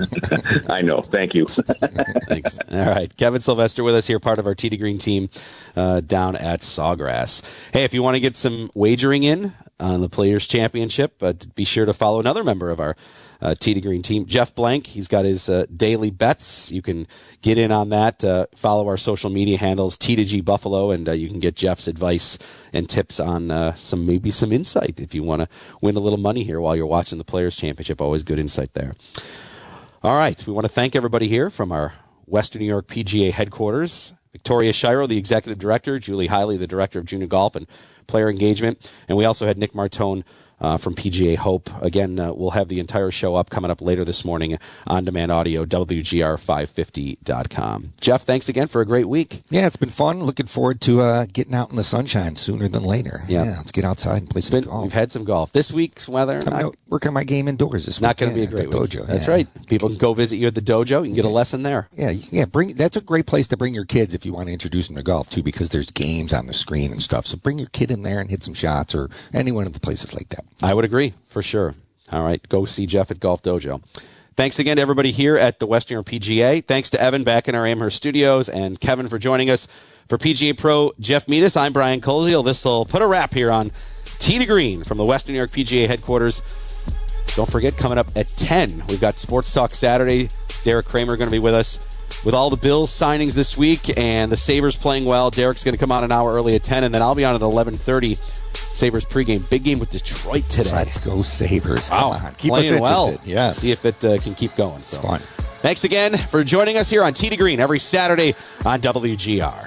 [SPEAKER 21] I know. Thank you.
[SPEAKER 7] Thanks. All right. Kevin Sylvester with us here, part of our Tee to Green team uh, down at Sawgrass. Hey, if you want to get some wagering in on the Players Championship, uh, be sure to follow another member of our Uh, Tee to Green team, Jeff Blank. He's got his uh, daily bets. You can get in on that. Uh, follow our social media handles, T to G Buffalo, and uh, you can get Jeff's advice and tips on uh, some maybe some insight if you want to win a little money here while you're watching the Players Championship. Always good insight there. All right, we want to thank everybody here from our Western New York P G A headquarters. Victoria Shiro, the executive director, Julie Hiley, the director of junior golf and player engagement, and we also had Nick Martone Uh, from P G A Hope. Again, uh, we'll have the entire show up coming up later this morning on demand audio, W G R five fifty dot com. Jeff, thanks again for a great week.
[SPEAKER 8] Yeah, it's been fun. Looking forward to uh, getting out in the sunshine sooner than later. Yep. Yeah, let's get outside and play some
[SPEAKER 7] been,
[SPEAKER 8] golf.
[SPEAKER 7] We've had some golf. This week's weather,
[SPEAKER 8] I'm not, working my game indoors this week.
[SPEAKER 7] Not going to be a great week.
[SPEAKER 8] Dojo.
[SPEAKER 7] That's
[SPEAKER 8] yeah.
[SPEAKER 7] right. People can go visit you at the dojo. You can get a lesson there.
[SPEAKER 8] Yeah, yeah. Bring that's a great place to bring your kids if you want to introduce them to golf too, because there's games on the screen and stuff. So bring your kid in there and hit some shots, or any one of the places like that.
[SPEAKER 7] I would agree. For sure. All right. Go see Jeff at Golf Dojo. Thanks again to everybody here at the Western New York P G A. Thanks to Evan back in our Amherst studios, and Kevin for joining us. For P G A Pro Jeff Meadis, I'm Brian Koziel. This will put a wrap here on Tee to Green from the Western New York P G A headquarters. Don't forget, coming up at ten, we've got Sports Talk Saturday. Derek Kramer going to be with us. With all the Bills signings this week and the Sabres playing well, Derek's going to come on an hour early at ten, and then I'll be on at eleven thirty. Sabres pregame. Big game with Detroit today.
[SPEAKER 8] Let's go Sabres.
[SPEAKER 7] Wow.
[SPEAKER 8] Come on. Keep
[SPEAKER 7] Playing
[SPEAKER 8] us interested.
[SPEAKER 7] Well.
[SPEAKER 8] Yes.
[SPEAKER 7] See if it uh, can keep going.
[SPEAKER 8] It's
[SPEAKER 7] so.
[SPEAKER 8] fun.
[SPEAKER 7] Thanks again for joining us here on Tee to Green every Saturday on W G R.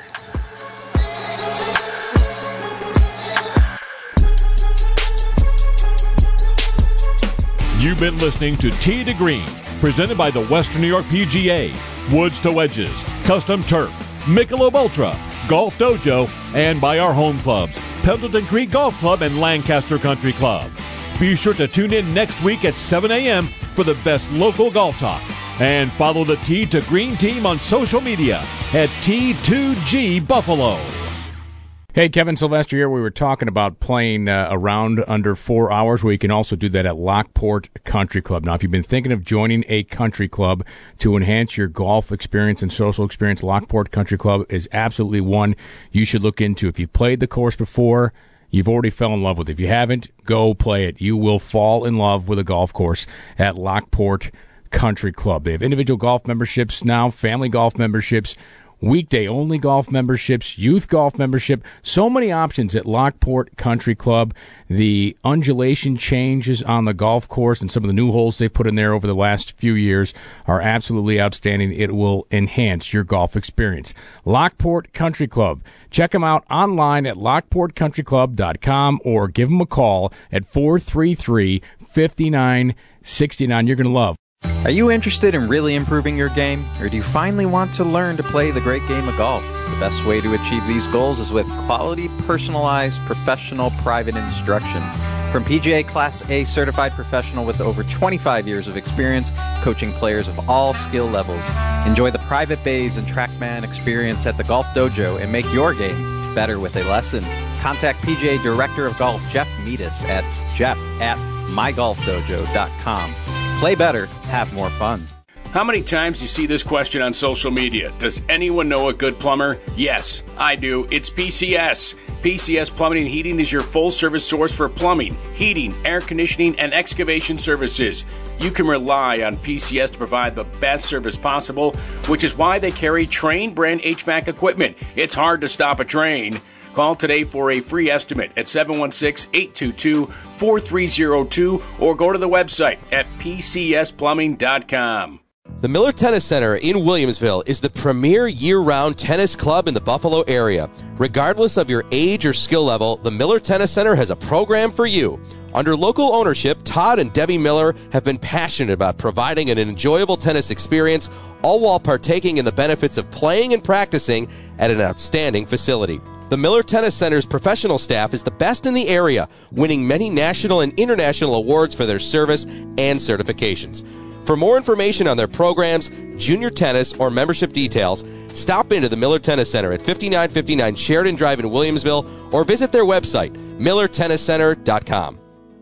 [SPEAKER 5] You've been listening to Tee to Green, presented by the Western New York P G A, Woods to Wedges, Custom Turf, Michelob Ultra, Golf Dojo, and by our home clubs, Pendleton Creek Golf Club and Lancaster Country Club. Be sure to tune in next week at seven a.m. for the best local golf talk. And follow the Tee to Green team on social media at T two G Buffalo.
[SPEAKER 14] Hey, Kevin Sylvester here. We were talking about playing uh, around under four hours, where you can also do that at Lockport Country Club. Now, if you've been thinking of joining a country club to enhance your golf experience and social experience, Lockport Country Club is absolutely one you should look into. If you've played the course before, you've already fell in love with it. If you haven't, go play it. You will fall in love with a golf course at Lockport Country Club. They have individual golf memberships now, family golf memberships, weekday-only golf memberships, youth golf membership. So many options at Lockport Country Club. The undulation changes on the golf course and some of the new holes they've put in there over the last few years are absolutely outstanding. It will enhance your golf experience. Lockport Country Club. Check them out online at lockport country club dot com or give them a call at four three three, five nine six nine. You're going to love.
[SPEAKER 20] Are you interested in really improving your game, or do you finally want to learn to play the great game of golf? The best way to achieve these goals is with quality, personalized, professional, private instruction. From P G A Class A certified professional with over twenty-five years of experience, coaching players of all skill levels. Enjoy the private bays and TrackMan experience at the Golf Dojo and make your game better with a lesson. Contact P G A Director of Golf Jeff Meadis at jeff at my golf dojo dot com. Play better, have more fun.
[SPEAKER 14] How many times do you see this question on social media? Does anyone know a good plumber? Yes, I do. It's P C S. P C S Plumbing and Heating is your full-service source for plumbing, heating, air conditioning, and excavation services. You can rely on P C S to provide the best service possible, which is why they carry Trane brand H V A C equipment. It's hard to stop a Trane. Call today for a free estimate at seven one six, eight two two, four three zero two or go to the website at p c s plumbing dot com.
[SPEAKER 7] The Miller Tennis Center in Williamsville is the premier year-round tennis club in the Buffalo area. Regardless of your age or skill level, the Miller Tennis Center has a program for you. Under local ownership, Todd and Debbie Miller have been passionate about providing an enjoyable tennis experience, all while partaking in the benefits of playing and practicing at an outstanding facility. The Miller Tennis Center's professional staff is the best in the area, winning many national and international awards for their service and certifications. For more information on their programs, junior tennis, or membership details, stop into the Miller Tennis Center at fifty-nine fifty-nine Sheridan Drive in Williamsville or visit their website, miller tennis center dot com.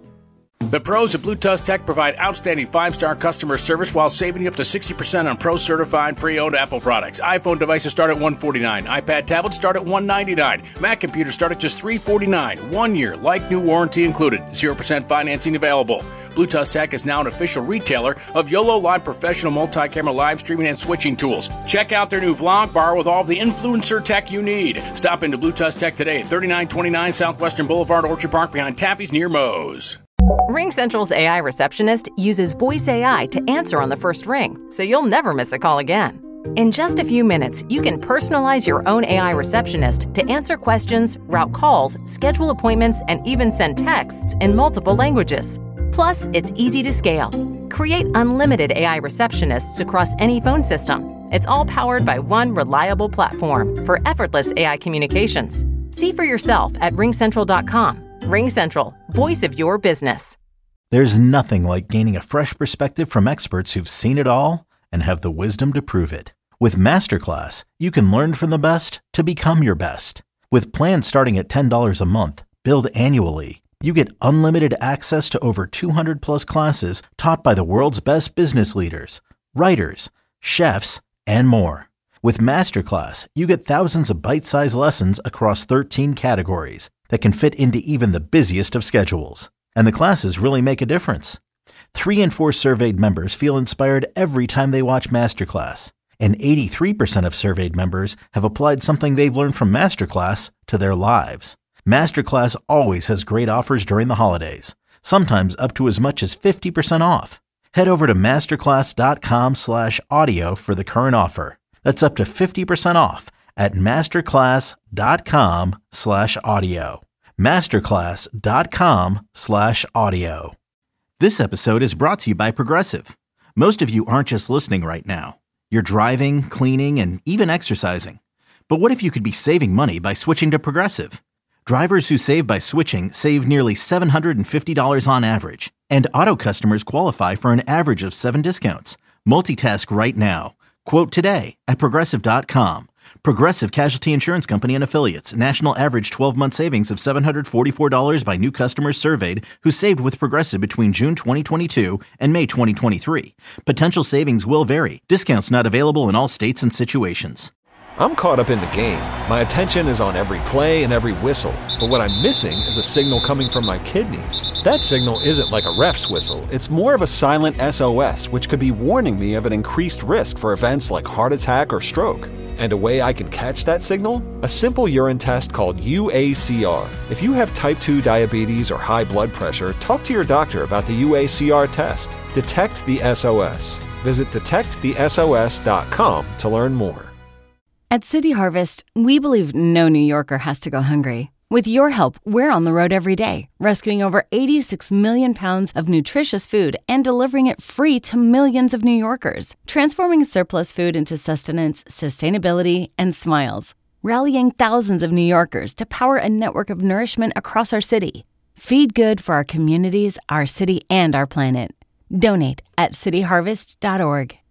[SPEAKER 14] The pros at Blue Tusk Tech provide outstanding five-star customer service while saving you up to sixty percent on pro-certified pre-owned Apple products. iPhone devices start at one hundred forty-nine dollars. iPad tablets start at one hundred ninety-nine dollars. Mac computers start at just three hundred forty-nine dollars. One year, like new warranty included. zero percent financing available. Blue Tusk Tech is now an official retailer of YOLO Live professional multi-camera live streaming and switching tools. Check out their new vlog bar with all the influencer tech you need. Stop into Blue Tusk Tech today at thirty-nine twenty-nine Southwestern Boulevard, Orchard Park, behind Taffy's near Moe's.
[SPEAKER 1] RingCentral's A I receptionist uses voice A I to answer on the first ring, so you'll never miss a call again. In just a few minutes, you can personalize your own A I receptionist to answer questions, route calls, schedule appointments, and even send texts in multiple languages. Plus, it's easy to scale. Create unlimited A I receptionists across any phone system. It's all powered by one reliable platform for effortless A I communications. See for yourself at ring central dot com. RingCentral, voice of your business.
[SPEAKER 2] There's nothing like gaining a fresh perspective from experts who've seen it all and have the wisdom to prove it. With Masterclass, you can learn from the best to become your best. With plans starting at ten dollars a month, billed annually, you get unlimited access to over two hundred plus classes taught by the world's best business leaders, writers, chefs, and more. With Masterclass, you get thousands of bite-sized lessons across thirteen categories that can fit into even the busiest of schedules. And the classes really make a difference. Three in four surveyed members feel inspired every time they watch Masterclass. And eighty-three percent of surveyed members have applied something they've learned from Masterclass to their lives. Masterclass always has great offers during the holidays, sometimes up to as much as fifty percent off. Head over to masterclass.com slash audio for the current offer. That's up to fifty percent off at masterclass.com slash audio. masterclass.com slash audio. This episode is brought to you by Progressive. Most of you aren't just listening right now. You're driving, cleaning, and even exercising. But what if you could be saving money by switching to Progressive? Drivers who save by switching save nearly seven hundred fifty dollars on average. And auto customers qualify for an average of seven discounts. Multitask right now. Quote today at Progressive dot com. Progressive Casualty Insurance Company and Affiliates. National average twelve-month savings of seven hundred forty-four dollars by new customers surveyed who saved with Progressive between June twenty twenty-two and May twenty twenty-three. Potential savings will vary. Discounts not available in all states and situations.
[SPEAKER 3] I'm caught up in the game. My attention is on every play and every whistle. But what I'm missing is a signal coming from my kidneys. That signal isn't like a ref's whistle. It's more of a silent S O S, which could be warning me of an increased risk for events like heart attack or stroke. And a way I can catch that signal? A simple urine test called U A C R. If you have type two diabetes or high blood pressure, talk to your doctor about the U A C R test. Detect the S O S. Visit detect the S O S dot com to learn more.
[SPEAKER 22] At City Harvest, we believe no New Yorker has to go hungry. With your help, we're on the road every day, rescuing over eighty-six million pounds of nutritious food and delivering it free to millions of New Yorkers, transforming surplus food into sustenance, sustainability, and smiles, rallying thousands of New Yorkers to power a network of nourishment across our city. Feed good for our communities, our city, and our planet. Donate at city harvest dot org.